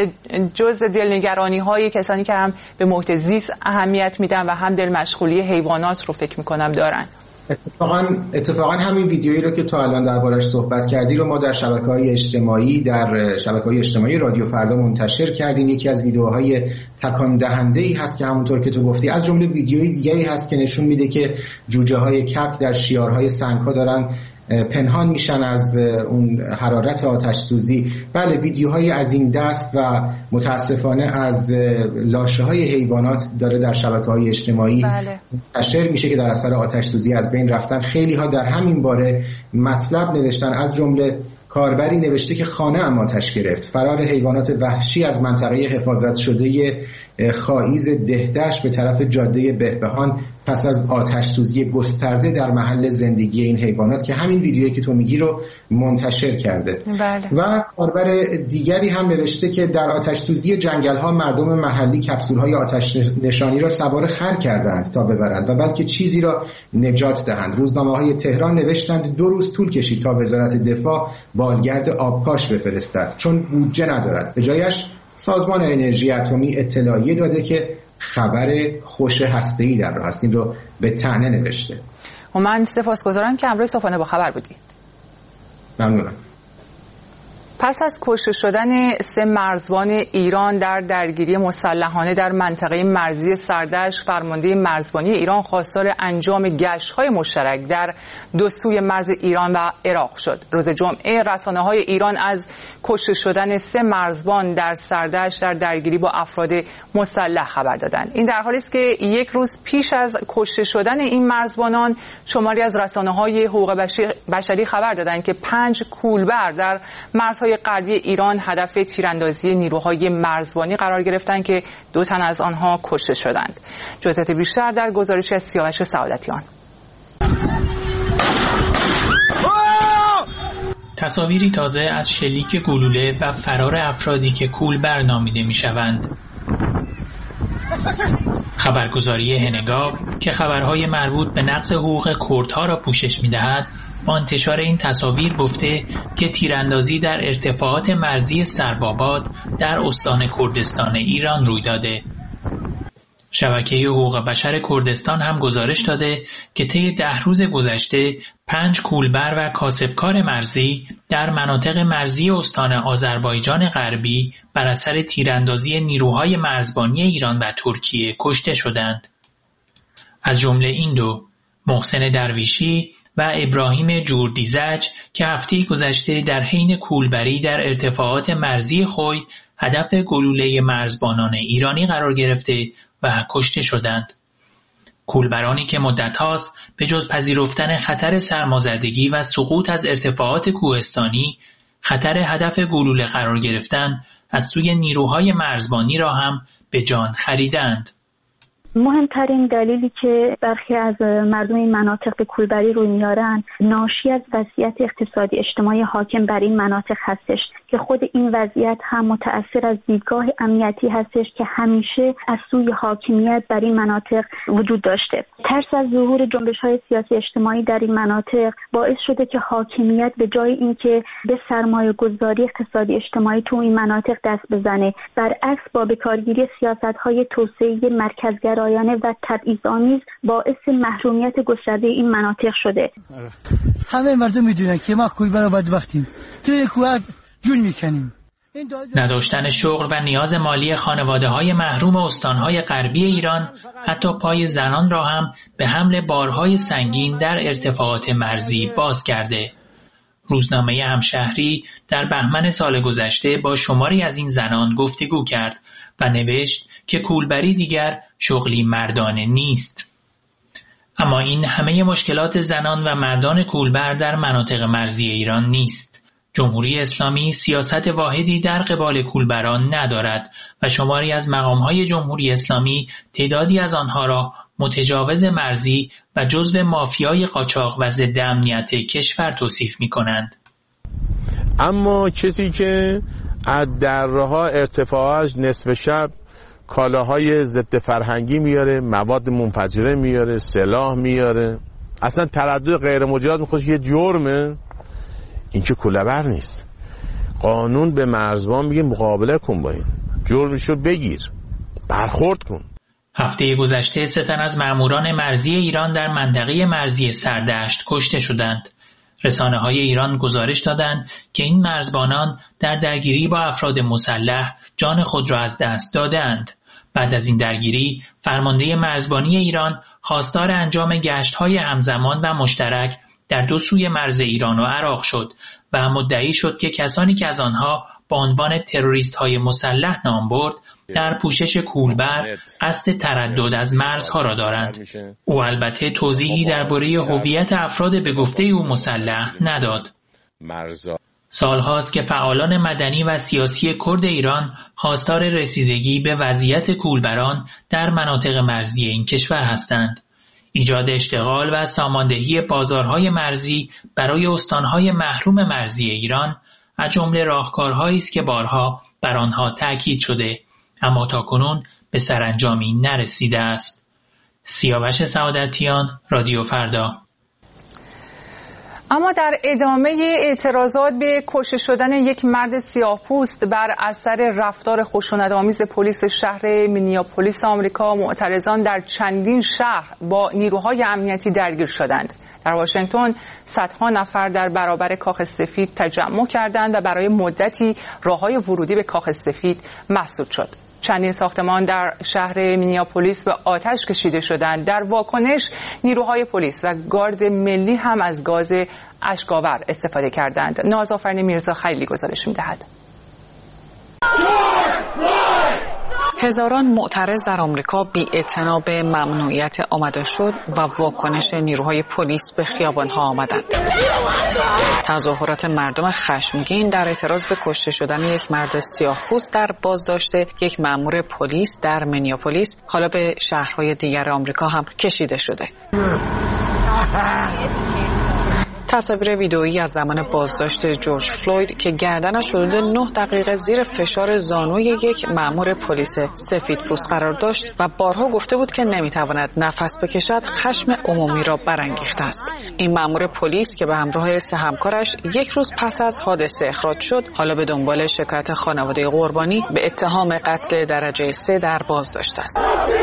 جزء دلنگرانی‌های کسانی که هم به محیط زیست اهمیت میدن و هم دل مشغولی حیوانات رو فکر می‌کنم دارن. اتفاقا اتفاقا همین ویدیویی رو که تو الان دربارش صحبت کردی رو ما در شبکه‌های اجتماعی در شبکه‌های اجتماعی رادیو فردا منتشر کردیم. یکی از ویدیوهای تکان دهنده‌ای هست که همونطور که تو گفتی، از جمله ویدیوی دیگه‌ای هست که نشون میده که جوجه‌های کبک در شیارهای سنگ‌ها دارن پنهان میشن از اون حرارت آتش سوزی. بله، ویدیوهای از این دست و متاسفانه از لاشه‌های حیوانات داره در شبکه‌های اجتماعی منتشر بله. میشه که در اثر آتش سوزی از بین رفتن. خیلی ها در همین باره مطلب نوشتن، از جمله کاربری نوشته که خانه هم آتش گرفت. فرار حیوانات وحشی از منطقه حفاظت شده خائیز دهدشت به طرف جاده بهبهان پس از آتش سوزی گسترده در محل زندگی این حیوانات که همین ویدیویی که تو میگی رو منتشر کرده. بله. و کاربر دیگری هم نوشته که در آتش سوزی جنگل ها مردم محلی کپسول های آتش نشانی را سوار خر کردند تا ببرند و بلکه چیزی را نجات دهند. روزنامه های تهران نوشتند دو روز طول کشید تا وزارت دفاع بالگرد آبپاش بفرستد چون بودجه ندارد. به جایش سازمان انرژی اتمی اطلاعیه داده که خبر خوش هسته‌ای در راه است. این رو به طعنه نوشته. و من سپاسگزارم که امروز صبحانه با خبر بودید. ممنونم. پس از کشته شدن سه مرزبان ایران در درگیری مسلحانه در منطقه مرزی سردشت، فرمانده مرزبانی ایران خواستار انجام گشت‌های مشترک در دو سوی مرز ایران و عراق شد. روز جمعه رسانه‌های ایران از کشته شدن سه مرزبان در سردشت در درگیری با افراد مسلح خبر دادند. این در حالی است که یک روز پیش از کشته شدن این مرزبانان شماری از رسانه‌های حقوق بشری خبر دادند که پنج کولبر در مرزهای غربی ایران هدف تیراندازی نیروهای مرزبانی قرار گرفتند که دو تن از آنها کشته شدند. جزئیات بیشتر در گزارشی از سیاوش سعادتیان. تصاویری تازه از شلیک گلوله و فرار افرادی که کولبر نامیده می‌شوند. خبرگزاری هنگاو که خبرهای مربوط به نقض حقوق کردها را پوشش می‌دهد، با انتشار این تصاویر گفته که تیراندازی در ارتفاعات مرزی سرباباد در استان کردستان ایران روی داده. شبکه حقوق بشر کردستان هم گزارش داده که طی ده روز گذشته پنج کولبر و کاسبکار مرزی در مناطق مرزی استان آذربایجان غربی بر اثر تیراندازی نیروهای مرزبانی ایران و ترکیه کشته شدند. از جمله این دو، محسن درویشی و ابراهیم جوردیزج که هفته گذشته در حین کولبری در ارتفاعات مرزی خوی هدف گلوله مرزبانان ایرانی قرار گرفته و کشته شدند. کولبرانی که مدت هاست به جز پذیرفتن خطر سرمازدگی و سقوط از ارتفاعات کوهستانی، خطر هدف گلوله قرار گرفتن از سوی نیروهای مرزبانی را هم به جان خریدند. مهمترین دلیلی که برخی از مردم این مناطق به کولبری روی میارن ناشی از وضعیت اقتصادی اجتماعی حاکم بر این مناطق هستش که خود این وضعیت هم متأثر از دیدگاه امنیتی هستش که همیشه از سوی حاکمیت بر این مناطق وجود داشته. ترس از ظهور جنبش‌های سیاسی اجتماعی در این مناطق باعث شده که حاکمیت به جای اینکه به سرمایه‌گذاری اقتصادی اجتماعی تو این مناطق دست بزنه، برعکس با بکارگیری سیاست‌های توسعه مرکزگرا و تبعیض‌آمیز باعث محرومیت گسترده این مناطق شده. همه مردم میدونن که ما کولبر بدبختیم، توی کوه جون میکنیم. نداشتن شغل و نیاز مالی خانواده‌های محروم استان‌های غربی ایران حتی پای زنان را هم به حمل بارهای سنگین در ارتفاعات مرزی باز کرده. روزنامه همشهری در بهمن سال گذشته با شماری از این زنان گفتگو کرد و نوشت که کولبری دیگر شغلی مردانه نیست. اما این همه مشکلات زنان و مردان کولبر در مناطق مرزی ایران نیست. جمهوری اسلامی سیاست واحدی در قبال کولبران ندارد و شماری از مقام‌های جمهوری اسلامی تعدادی از آنها را متجاوز مرزی و جزو مافیای قاچاق و ضد امنیت کشور توصیف می‌کنند. اما کسی که از دره‌ها ارتفاعش نصف شب کالاهای ضد فرهنگی میاره، مواد منفجره میاره، سلاح میاره، اصلا تردد غیر مجاز میخواد یه جرمه، این که کولبر نیست. قانون به مرزبان میگه مقابله کن با این جرمشو، بگیر، برخورد کن. هفته گذشته سه تن از ماموران مرزی ایران در منطقه مرزی سردشت کشته شدند. رسانه‌های ایران گزارش دادند که این مرزبانان در درگیری با افراد مسلح جان خود را از دست دادند. بعد از این درگیری فرمانده مرزبانی ایران خواستار انجام گشت‌های همزمان و مشترک در دو سوی مرز ایران و عراق شد و مدعی شد که کسانی که از آنها با عنوان تروریست‌های مسلح نام برد در پوشش کولبر قصد تردد از مرزها را دارند. او البته توضیحی درباره هویت افراد به گفته او مسلح نداد. سالهاست که فعالان مدنی و سیاسی کرد ایران خواستار رسیدگی به وضعیت کولبران در مناطق مرزی این کشور هستند. ایجاد اشتغال و ساماندهی بازارهای مرزی برای استانهای محروم مرزی ایران از جمله راهکارهایی است که بارها بر آنها تأکید شده، اما تاکنون به سرانجامی نرسیده است. سیاوش سعادتیان، رادیو فردا. اما در ادامه اعتراضات به کشته شدن یک مرد سیاه‌پوست بر اثر رفتار خشونت‌آمیز پلیس شهر مینیاپولیس آمریکا، معترضان در چندین شهر با نیروهای امنیتی درگیر شدند. در واشنگتن صدها نفر در برابر کاخ سفید تجمع کردند و برای مدتی راه‌های ورودی به کاخ سفید مسدود شد. چندین ساختمان در شهر مینیاپولیس به آتش کشیده شدند. در واکنش نیروهای پلیس و گارد ملی هم از گاز اشک‌آور استفاده کردند. نازآفرین میرزا خلیلی گزارش می‌دهد. هزاران معترض در آمریکا بی‌اعتنا به ممنوعیت آمده شد و واکنش نیروهای پلیس به خیابان‌ها آمدند. تظاهرات مردم خشمگین در اعتراض به کشته شدن یک مرد سیاه‌پوست در بازداشت یک مأمور پلیس در مینیاپولیس حالا به شهرهای دیگر آمریکا هم کشیده شده. تصاویر ویدئویی از زمان بازداشت جورج فلوید که گردنش حدود نه دقیقه زیر فشار زانوی یک مأمور پلیس سفیدپوست قرار داشت و بارها گفته بود که نمیتواند نفس بکشد، خشم عمومی را برانگیخته است. این مأمور پلیس که به همراه سه همکارش یک روز پس از حادثه اخراج شد، حالا به دنبال شکایت خانواده قربانی به اتهام قتل درجه سه در بازداشت است.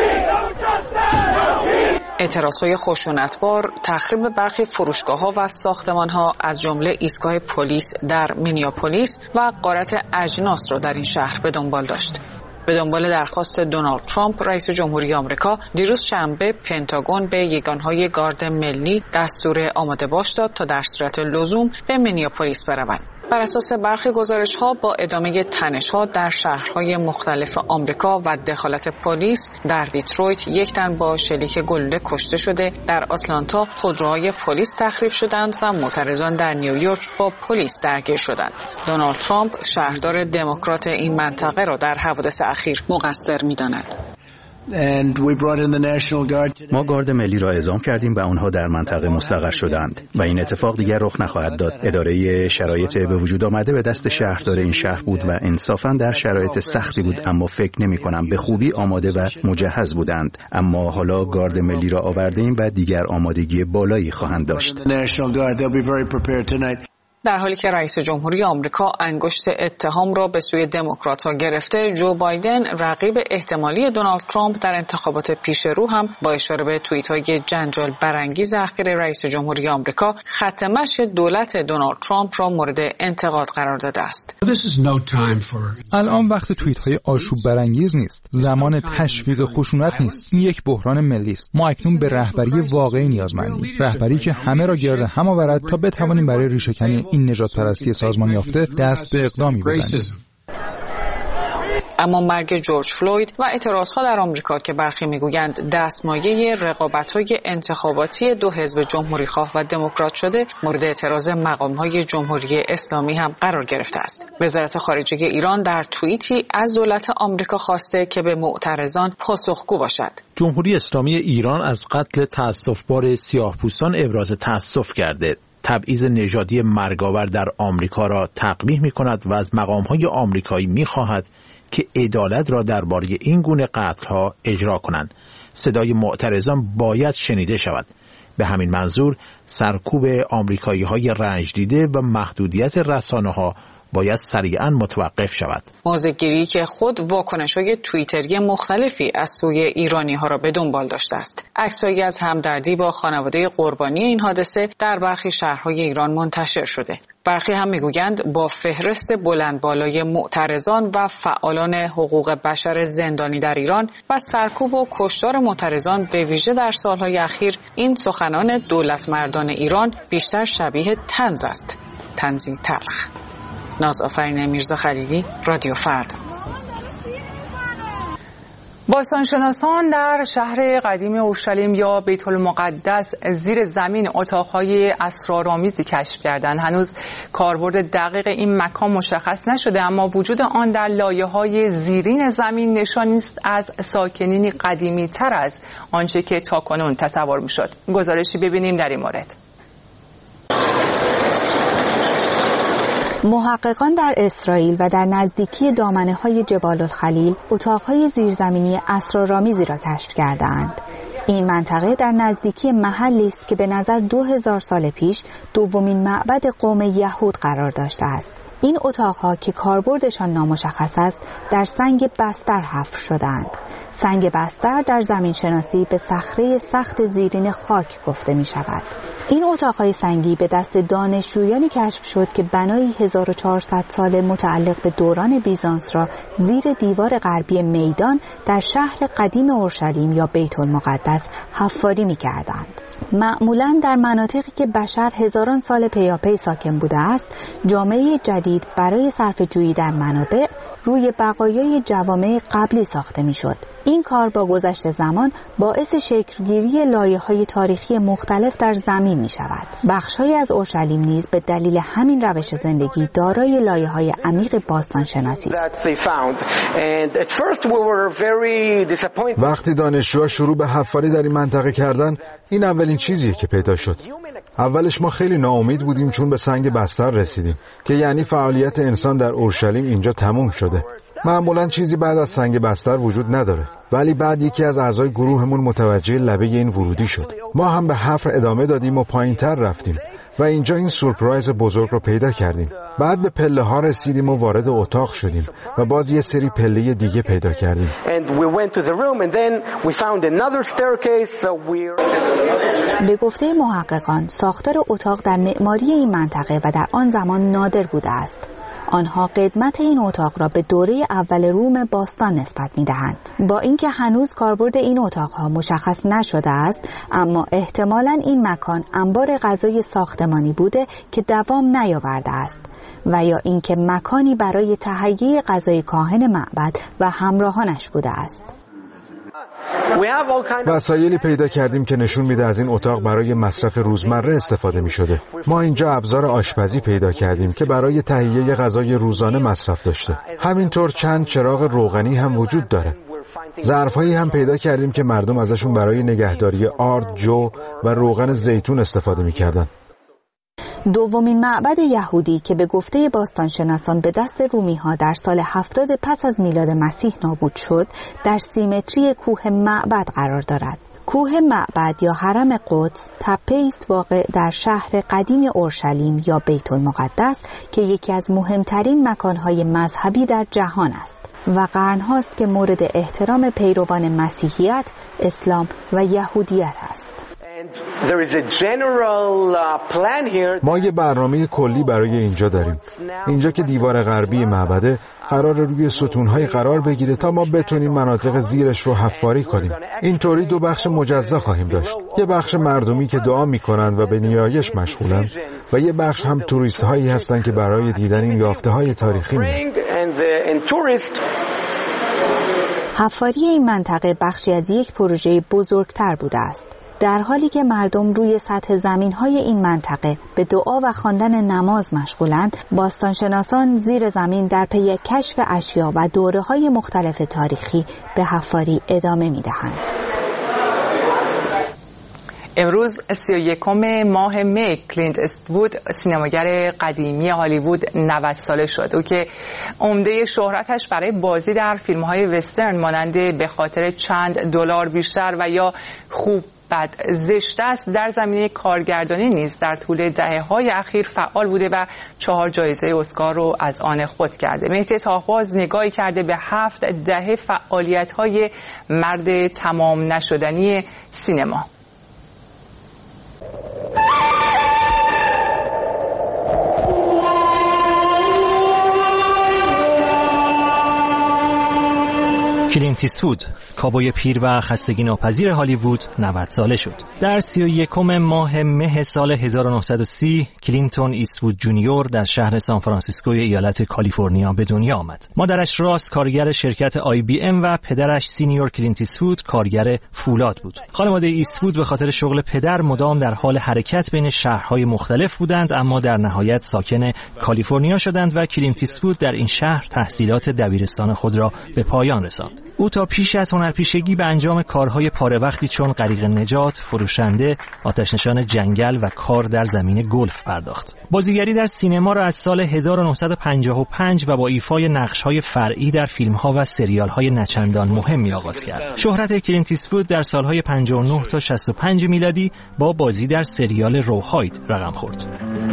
اعتراضهای خشونتبار، تخریب برخی فروشگاه‌ها و ساختمان‌ها از جمله ایستگاه پلیس در مینیاپولیس و غارت اجناس را در این شهر به دنبال داشت. به دنبال درخواست دونالد ترامپ رئیس جمهوری آمریکا، دیروز شنبه پنتاگون به یگانهای گارد ملی دستور آماده باش داد تا در صورت لزوم به مینیاپولیس بروند. بر اساس برخی گزارش‌ها با ادامه تنش‌ها در شهرهای مختلف آمریکا و دخالت پلیس در دیترویت یک تن با شلیک گلوله کشته شده، در آتلانتا خودروهای پلیس تخریب شدند و معترضان در نیویورک با پلیس درگیر شدند. دونالد ترامپ شهردار دموکرات این منطقه را در حوادث اخیر مقصر می‌داند. ما گارد ملی را اعزام کردیم و آنها در منطقه مستقر شدند و این اتفاق دیگر رخ نخواهد داد. اداره شرایط به وجود آمده به دست شهردار این شهر بود و انصافاً در شرایط سختی بود، اما فکر نمی کنم به خوبی آماده و مجهز بودند. اما حالا گارد ملی را آوردیم و دیگر آمادگی بالایی خواهند داشت. در حالی که رئیس جمهوری آمریکا انگشت اتهام را به سوی دموکرات‌ها گرفته، جو بایدن رقیب احتمالی دونالد ترامپ در انتخابات پیش رو هم با اشاره به توییت‌های جنجال برانگیز اخیر رئیس جمهوری آمریکا، خط مشی دولت دونالد ترامپ را مورد انتقاد قرار داده است. الان وقت توییت‌های آشوب برانگیز نیست. زمان تشویق خشونت نیست. این یک بحران ملی است. ما اکنون به رهبری واقعی نیازمندیم. رهبری که همه را گرد هم آورد تا بتوانیم برای ریشه‌کنی این نژاد پرستی سازمان یافته دست به اقدامی بزنیم. اما مرگ جورج فلوید و اعتراضها در آمریکا که برخی میگویند دستمایه رقابت‌های انتخاباتی دو حزب جمهوری خواه و دموکرات شده، مورد اعتراض مقام‌های جمهوری اسلامی هم قرار گرفته است. وزارت خارجه ایران در توییتی از دولت آمریکا خواسته که به معترضان پاسخگو باشد. جمهوری اسلامی ایران از قتل تأسف‌بار سیاه‌پوستان ابراز تأسف کرده. تبعیض نژادی مرگاور در آمریکا را تقبیح می‌کند و از مقام‌های آمریکایی می‌خواهد که عدالت را درباره این گونه قتل‌ها اجرا کنند. صدای معترضان باید شنیده شود. به همین منظور سرکوب آمریکایی‌های رنج دیده و محدودیت رسانه‌ها باید سریعاً متوقف شود. موضع‌گیری که خود واکنش‌های توییتری مختلفی از سوی ایرانی‌ها را به دنبال داشته است. عکس‌هایی از همدردی با خانواده قربانی این حادثه در برخی شهرهای ایران منتشر شده. برخی هم میگویند با فهرست بلند بالای معترضان و فعالان حقوق بشر زندانی در ایران و سرکوب و کشتار معترضان به ویژه در سالهای اخیر، این سخنان دولتمردان ایران بیشتر شبیه طنز است. طنزی تلخ. نازآفرین میرزا خلیلی، رادیو فردا. باستانشناسان در شهر قدیم اورشلیم یا بیت المقدس زیر زمین اتاقهای اسرارآمیزی کشف کردند. هنوز کاربرد دقیق این مکان مشخص نشده، اما وجود آن در لایه‌های زیرین زمین نشانی است از ساکنینی قدیمی تر از آنچه که تاکنون تصور می‌شد. گزارشی ببینیم در این مورد. محققان در اسرائیل و در نزدیکی دامنه‌های جبال الخلیل اتاق‌های زیرزمینی اسرارآمیزی را کشف کردند. این منطقه در نزدیکی محلی است که به نظر دو هزار سال پیش دومین معبد قوم یهود قرار داشته است. این اتاق‌ها که کاربردشان نامشخص است، در سنگ بستر حفر شده‌اند. سنگ بستر در زمینشناسی به صخره سخت زیرین خاک گفته می شود. این اتاقهای سنگی به دست دانشجویانی کشف شد که بنایی هزار و چهارصد ساله متعلق به دوران بیزانس را زیر دیوار غربی میدان در شهر قدیم اورشلیم یا بیت المقدس حفاری می کردند. معمولاً در مناطقی که بشر هزاران سال پیاپی ساکن بوده است، جامعه جدید برای صرفه‌جویی در منابع روی بقایای جوامع قبلی ساخته می‌شد. این کار با گذشت زمان باعث شکلگیری لایه‌های تاریخی مختلف در زمین می‌شود. بخش‌هایی از اورشلیم نیز به دلیل همین روش زندگی دارای لایه‌های عمیق باستانشناسی است. وقتی دانشجوها شروع به حفاری در این منطقه کردن، این اولین چیزیه که پیدا شد. اولش ما خیلی ناامید بودیم چون به سنگ بستر رسیدیم که یعنی فعالیت انسان در اورشلیم اینجا تموم شده. معمولا چیزی بعد از سنگ بستر وجود نداره، ولی بعد یکی از اعضای گروهمون متوجه لبه این ورودی شد. ما هم به حفر ادامه دادیم و پایین‌تر رفتیم و اینجا این سورپرایز بزرگ رو پیدا کردیم. بعد به پله ها رسیدیم و وارد اتاق شدیم و باز یه سری پله دیگه پیدا کردیم. به گفته محققان، ساختار اتاق در معماری این منطقه و در آن زمان نادر بوده است. آنها قدمت این اتاق را به دوره اول روم باستان نسبت می‌دهند. با اینکه هنوز کاربرد این اتاق‌ها مشخص نشده است، اما احتمالاً این مکان انبار غذای ساختمانی بوده که دوام نیاورده است و یا اینکه مکانی برای تهیه غذای کاهن معبد و همراهانش بوده است. وسایلی پیدا کردیم که نشون میده از این اتاق برای مصرف روزمره استفاده می شده. ما اینجا ابزار آشپزی پیدا کردیم که برای تهیه غذای روزانه مصرف داشته. همینطور چند چراغ روغنی هم وجود داره. ظرف‌هایی هم پیدا کردیم که مردم ازشون برای نگهداری آرد، جو و روغن زیتون استفاده می‌کردن. دومین معبد یهودی که به گفته باستانشناسان به دست رومی‌ها در سال هفتاد پس از میلاد مسیح نابود شد، در سیمتری کوه معبد قرار دارد. کوه معبد یا حرم قدس تپه‌ای است واقع در شهر قدیم اورشلیم یا بیت المقدس که یکی از مهمترین مکان‌های مذهبی در جهان است و قرن‌هاست که مورد احترام پیروان مسیحیت، اسلام و یهودیت است. ما یه برنامه کلی برای اینجا داریم. اینجا که دیوار غربی معبده قرار روی ستون‌های قرار بگیره تا ما بتونیم مناطق زیرش رو حفاری کنیم. اینطوری دو بخش مجزا خواهیم داشت. یه بخش مردمی که دعا می‌کنند و به نیایش مشغولند و یه بخش هم توریست‌هایی هستن که برای دیدن این یافته‌های تاریخی میان. حفاری این منطقه بخشی از یک پروژه بزرگتر بوده است. در حالی که مردم روی سطح زمین‌های این منطقه به دعا و خواندن نماز مشغولند، باستانشناسان زیر زمین در پی کشف اشیا و دوره‌های مختلف تاریخی به حفاری ادامه می‌دهند. امروز سی و یکم ماه می کلینت استوود سینماگر قدیمی هالیوود نود ساله شد. او که عمده شهرتش برای بازی در فیلم‌های وسترن مانند به خاطر چند دلار بیشتر و یا خوب بد زشت است، در زمینه کارگردانی نیز در طول دهه‌های اخیر فعال بوده و چهار جایزه اسکار رو از آن خود کرده. مهدی تاهباز نگاهی کرده به هفت دهه فعالیت‌های مرد تمام نشدنی سینما. کلینت ایستوود کابوی پیر و خستگی ناپذیر هالیوود نود ساله شد. در سی و یکم ماه مه سال هزار و نهصد و سی کلینتون ایستوود جونیور در شهر سان فرانسیسکوی ایالت کالیفرنیا به دنیا آمد. مادرش راس کارگر شرکت آی بی ام و پدرش سینیور کلینت ایستوود کارگر فولاد بود. خانواده ایستوود به خاطر شغل پدر مدام در حال حرکت بین شهرهای مختلف بودند، اما در نهایت ساکن کالیفرنیا شدند و کلینت ایستوود در این شهر تحصیلات دبیرستان خود را به پایان رساند. او تا پیش از هنرپیشگی به انجام کارهای پاره وقتی چون غریق نجات، فروشنده، آتش‌نشان جنگل و کار در زمین گلف پرداخت. بازیگری در سینما را از سال هزار و نهصد و پنجاه و پنج و با ایفای نقش‌های فرعی در فیلم‌ها و سریال‌های نچندان مهمی آغاز کرد. شهرت کلینت ایستوود در سال‌های پنجاه و نه تا شصت و پنج میلادی با بازی در سریال روهاید رقم خورد.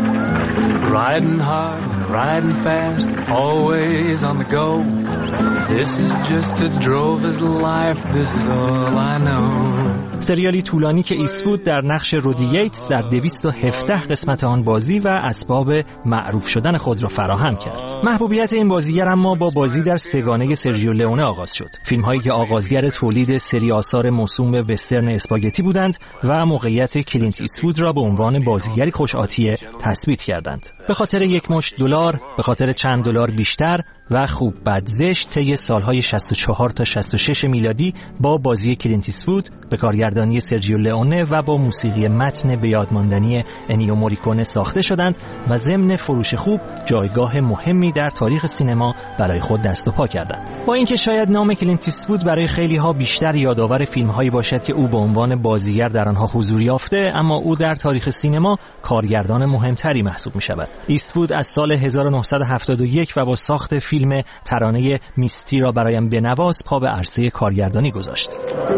Riding hard, riding fast, always on the go. This is just a drover's life, this is all I know. سریالی طولانی که ایستوود در نقش رودی ییتس در دویست و هفده قسمت آن بازی و اسباب معروف شدن خود را فراهم کرد. محبوبیت این بازیگر اما با بازی در سگانه سرجیو لئونه آغاز شد. فیلم‌هایی که آغازگر تولید سری آثار موسوم به وسترن اسپاگتی بودند و موقعیت کلینت ایستوود را به عنوان بازیگری خوش‌آتیه تثبیت کردند. به خاطر یک مشت دلار، به خاطر چند دلار بیشتر و خوب بد زشت طی سالهای شصت و چهار تا شصت و شش میلادی با بازی کلینت ایستوود به کارگردانی سرجیو لئونه و با موسیقی متن به یاد ماندنی انیو موریکونه ساخته شدند و ضمن فروش خوب جایگاه مهمی در تاریخ سینما برای خود دست و پا کردند. با اینکه شاید نام کلینت ایستوود برای خیلی ها بیشتر یادآور فیلم‌هایی باشد که او به عنوان بازیگر در آنها حضور یافته، اما او در تاریخ سینما کارگردان مهمتری محسوب می‌شود. ایستوود از سال هزار و نهصد و هفتاد و یک و با ساخت فیلم ترانه میستی را برایم بنواز پا به عرصه کارگردانی گذاشت.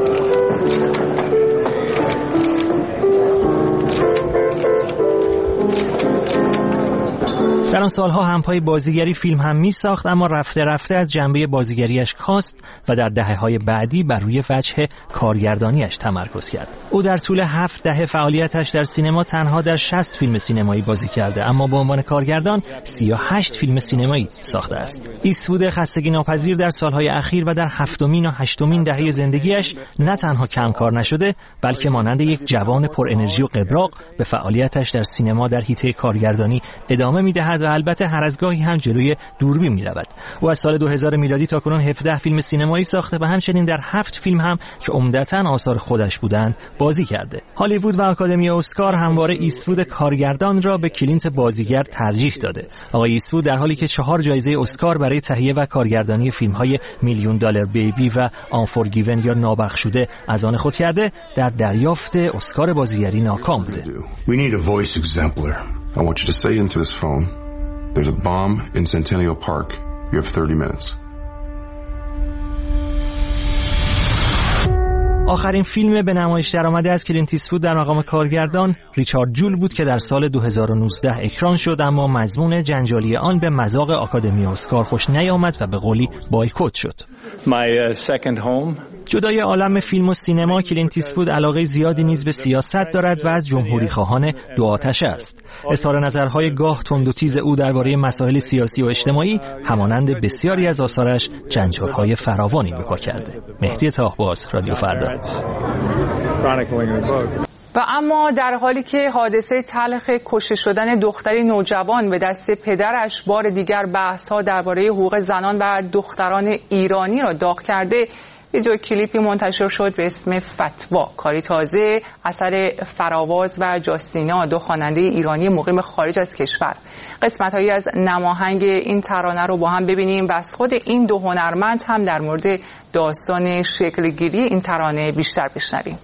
در آن سالها همپای بازیگری فیلم هم می ساخت، اما رفته رفته از جنبه بازیگریش کاست و در دهه‌های بعدی بر روی وجه کارگردانیش تمرکز کرد. او در طول هفت دهه فعالیتش در سینما تنها در شصت فیلم سینمایی بازی کرده، اما به عنوان کارگردان سی و هشت فیلم سینمایی ساخته است. ایستوود خستگی ناپذیر در سالهای اخیر و در هفتمین و هشتمین دهه زندگیش نه تنها کمکار نشده، بلکه مانند یک جوان پر انرژی و قبراق به فعالیتش در سینما در حیطه کارگردانی ادامه می‌دهد و البته هر از گاهی هم جلوی دوربین می‌رود. او از سال دو هزار میلادی تا کنون هفده فیلم سینمایی ساخته و همچنین در هفت فیلم هم که عمدتاً آثار خودش بودند بازی کرده. هالیوود و آکادمی اسکار همواره ایستوود کارگردان را به کلینت بازیگر ترجیح داده. آقای ایستوود در حالی که چهار جایزه اسکار برای تهیه و کارگردانی فیلم‌های میلیون دلار بیبی و آنفورگیون یا نابخشوده از آن خود کرده، در دریافت اسکار بازیگری ناکام بوده. We need a voice exemplar. I want you to say into this phone, there's a bomb in Centennial Park. You have thirty minutes. آخرین فیلم به نمایش درآمده از کلینت ایستوود در مقام کارگردان ریچارد جول بود که در سال دو هزار و نوزده اکران شد، اما مضمون جنجالی آن به مذاق آکادمی اسکار خوش نیامد و به قولی بایکوت شد. My uh, second home. جدای عالم فیلم و سینما، کلینت ایستوود علاقه زیادی نیز به سیاست دارد و از جمهوری خواهان دو آتشه است. اظهار نظرهای گاه تند و تیز او درباره مسائل سیاسی و اجتماعی همانند بسیاری از آثارش جنجال‌های فراوانی به پا کرده. مهدی طاه‌باز، رادیو فردا. و اما در حالی که حادثه تلخ کشته شدن دختری نوجوان به دست پدرش بار دیگر بحث‌ها درباره حقوق زنان و دختران ایرانی را داغ کرده، ویدیو کلیپی منتشر شد به اسم فتوا، کاری تازه اثر فراواز و جاستینا، دو خواننده ایرانی مقیم خارج از کشور. قسمت‌هایی از نماهنگ این ترانه رو با هم ببینیم و از خود این دو هنرمند هم در مورد داستان شکلگیری این ترانه بیشتر بشنویم.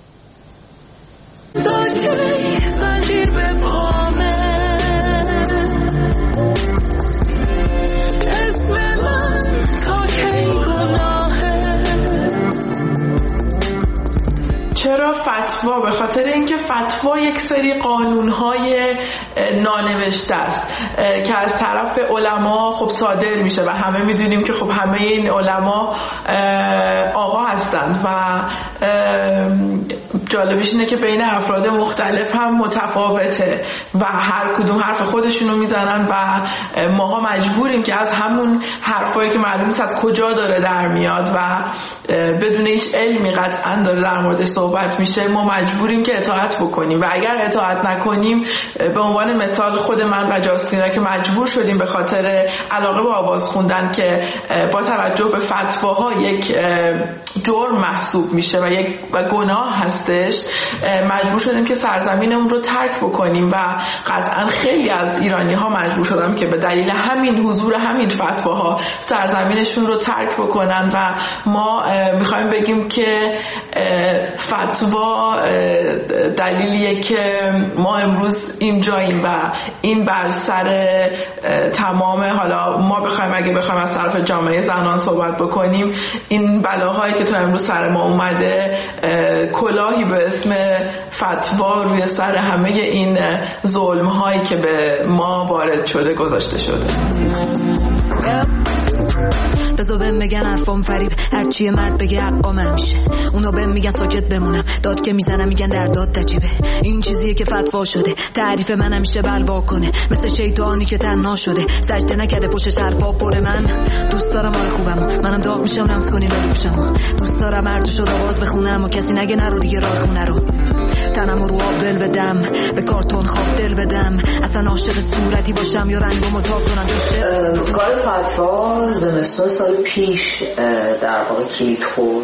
چرا فتوا؟ به خاطر اینکه فتوا یک سری قانون‌های نانوشته است که از طرف علما خب صادر میشه و همه میدونیم که خب همه این علما آقا هستند و جالبش اینه که بین افراد مختلف هم متفاوته و هر کدوم حرف خودشونو میزنن و ماها مجبوریم که از همون حرفایی که معلوم نیست از کجا داره در میاد و بدون هیچ علمی قطعا داره در موردش صحبت میشه، ما مجبوریم که اطاعت بکنیم و اگر اطاعت نکنیم، به عنوان مثال خود من و جاستینا که مجبور شدیم به خاطر علاقه به آواز خوندن که با توجه به فتواها یک جرم محسوب میشه و یک و گناه هستش، مجبور شدیم که سرزمینمون رو ترک بکنیم و قطعا خیلی از ایرانی ها مجبور شدن که به دلیل همین حضور همین فتواها سرزمینشون رو ترک بکنن و ما میخوایم بگیم که فتوا دلیلیه که ما امروز اینجاییم و این بر سر تمام، حالا ما بخوایم اگه بخوایم از طرف جامعه زنان صحبت بکنیم، این بلاهایی که تا امروز سر ما اومده کلاهی به اسم فتوا روی سر همه این ظلم هایی که به ما وارد شده گذاشته شده. بذار بهم بگن حرفام فریب، هرچی مرد بگه حقام همیشه. اونا بهم میگن ساکت بمونم، داد که میزنم میگن در داد تجیبه. این چیزیه که فتوا شده، تعریف من همیشه بلوا کنه، مثل شیطانی که تنها شده، سجده نکرده پشتش حرفا پر. من دوست دارم آره خوبم، منم داغ میشم نمس کنین داری پوشم، دوست دارم هر تو شد آواز بخونم و کسی نگه نرو دیگه راه خونه رو. تنم رو آب دل بدم، به کارتون خواب دل بدم، اصلا عاشق صورتی باشم یا رنگو متاب کنم. کار فتوا زمستون سال پیش در واقع کلید خورد.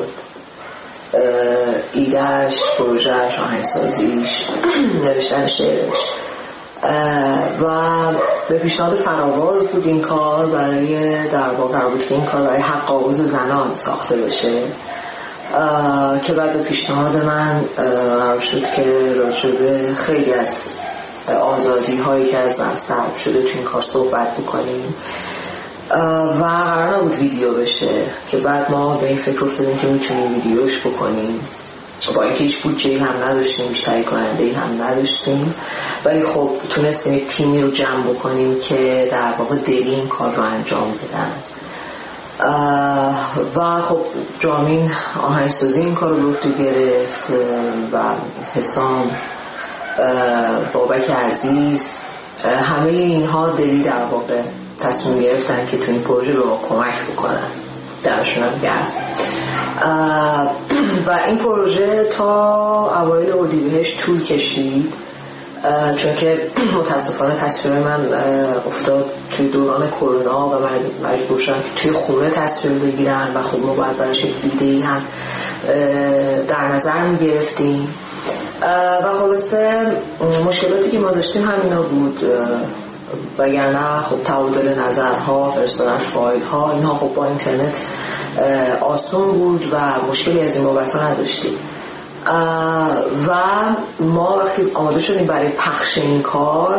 ایدهش، پروژهش، آهنگسازیش، نوشتن شعرش و به پیشنهاد فراواز بود این کار، برای در واقع بود که این کار برای حق آواز زنان ساخته بشه که بعد به پیشنهاد من قرار شد که راجبه خیلی از آزادی هایی که از زن سلب شده تو این کار صحبت بکنیم و قرار نبود ویدیو بشه که بعد ما به این فکر افتادیم که میتونیم ویدیوش بکنیم، با اینکه هیچ بودجه‌ای هم نداشتیم، هیچ تهیه کننده‌ای هم نداشتیم، ولی خب تونستیم یک تیمی رو جمع بکنیم که در واقع دلی این کار رو انجام بدن و خب جامین آهنگسازی این کار رو به عهده گرفت و حسام، بابک عزیز، همه اینها دلی در واقع تصمیم گرفتن که تو این پروژه به ما کمک بکنن، درشون هم گرم و این پروژه تا اوایل اردیبهشت طول کشید، چون که متاسفانه تصویر من افتاد توی دوران کرونا و مجبور شدم که توی خونه تصویر بگیرن و خب ما باید براش ایده‌ای هم در نظر می‌گرفتیم و خلاصه مشکلاتی که ما داشتیم همینا بود، وگرنه خب تبادل نظرها، فرستادن فایل ها، اینها خب با اینترنت آسون بود و مشکلی از این بابت ها نداشتیم و ما وقتی آماده شدیم برای پخش این کار،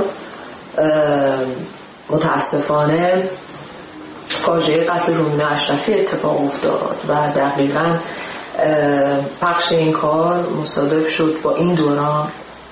متاسفانه فاجعه قتل رومینا اشرفی اتفاق افتاد و دقیقاً پخش این کار مصادف شد با این دوران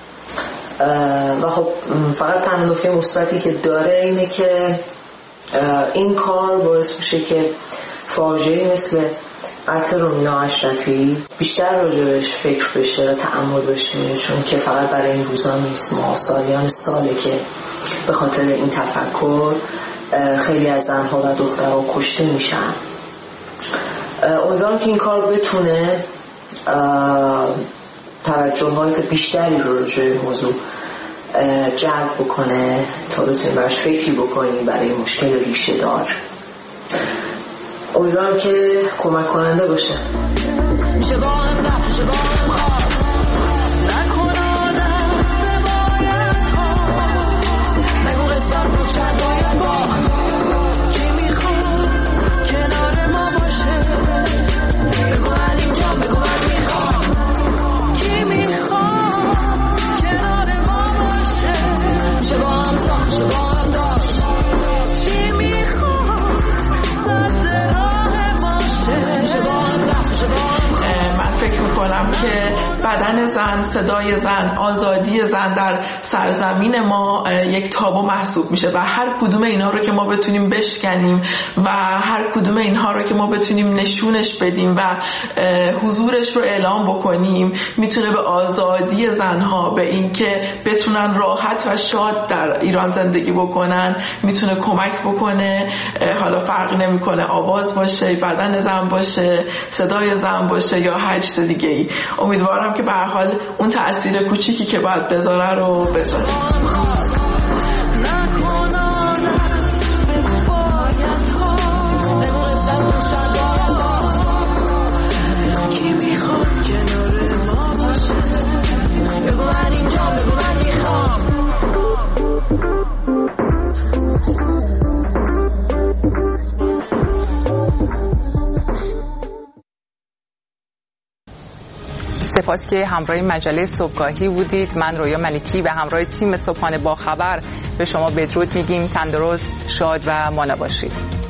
و خب فقط تنها نکته مثبتی که داره اینه که این کار باعث میشه که فاجعه مثل قتل رومینا اشرفی بیشتر راجبش فکر بشه و تأمل بشه، چون که فقط برای این روزا نیست، ما سالیان ساله که به خاطر این تفکر خیلی از زنها و دخترها کشته میشن. امیدوارم که این کار بتونه توجهات بیشتری رو راجع به موضوع جلب بکنه تا بتونیم براش فکری بکنیم برای مشکل ریشه دار. امیدوارم که کمک کننده باشه. میشه با هم رفت، میشه با هم خواست، نکن آدم به باید ها، بگو قسمت بود شد باید با کی میخواد کنار ما باشه، بگو من اینجا، بگو من میخوام، کی میخواد کنار ما باشه، میشه با هم ساخت، میشه با هم داشت، کی میخواد سر راه باشه، میشه با هم رفت، میشه با هم. من فکر میکنم که صدای زن، آزادی زن در سرزمین ما یک تابو محسوب میشه و هر کدوم اینا رو که ما بتونیم بشکنیم و هر کدوم اینها رو که ما بتونیم نشونش بدیم و حضورش رو اعلام بکنیم میتونه به آزادی زنها، به اینکه بتونن راحت و شاد در ایران زندگی بکنن میتونه کمک بکنه. حالا فرقی نمیکنه آواز باشه، بدن زن باشه، صدای زن باشه یا هر چیز دیگه ای. امیدوارم که به هر حال اون تأثیر کوچیکی که باید بذاره رو بذاره. سپاس که همراه مجله صبحگاهی بودید. من رویا ملکی و همراه تیم صبحانه با خبر به شما بدرود میگیم. تندرست، شاد و مانا باشید.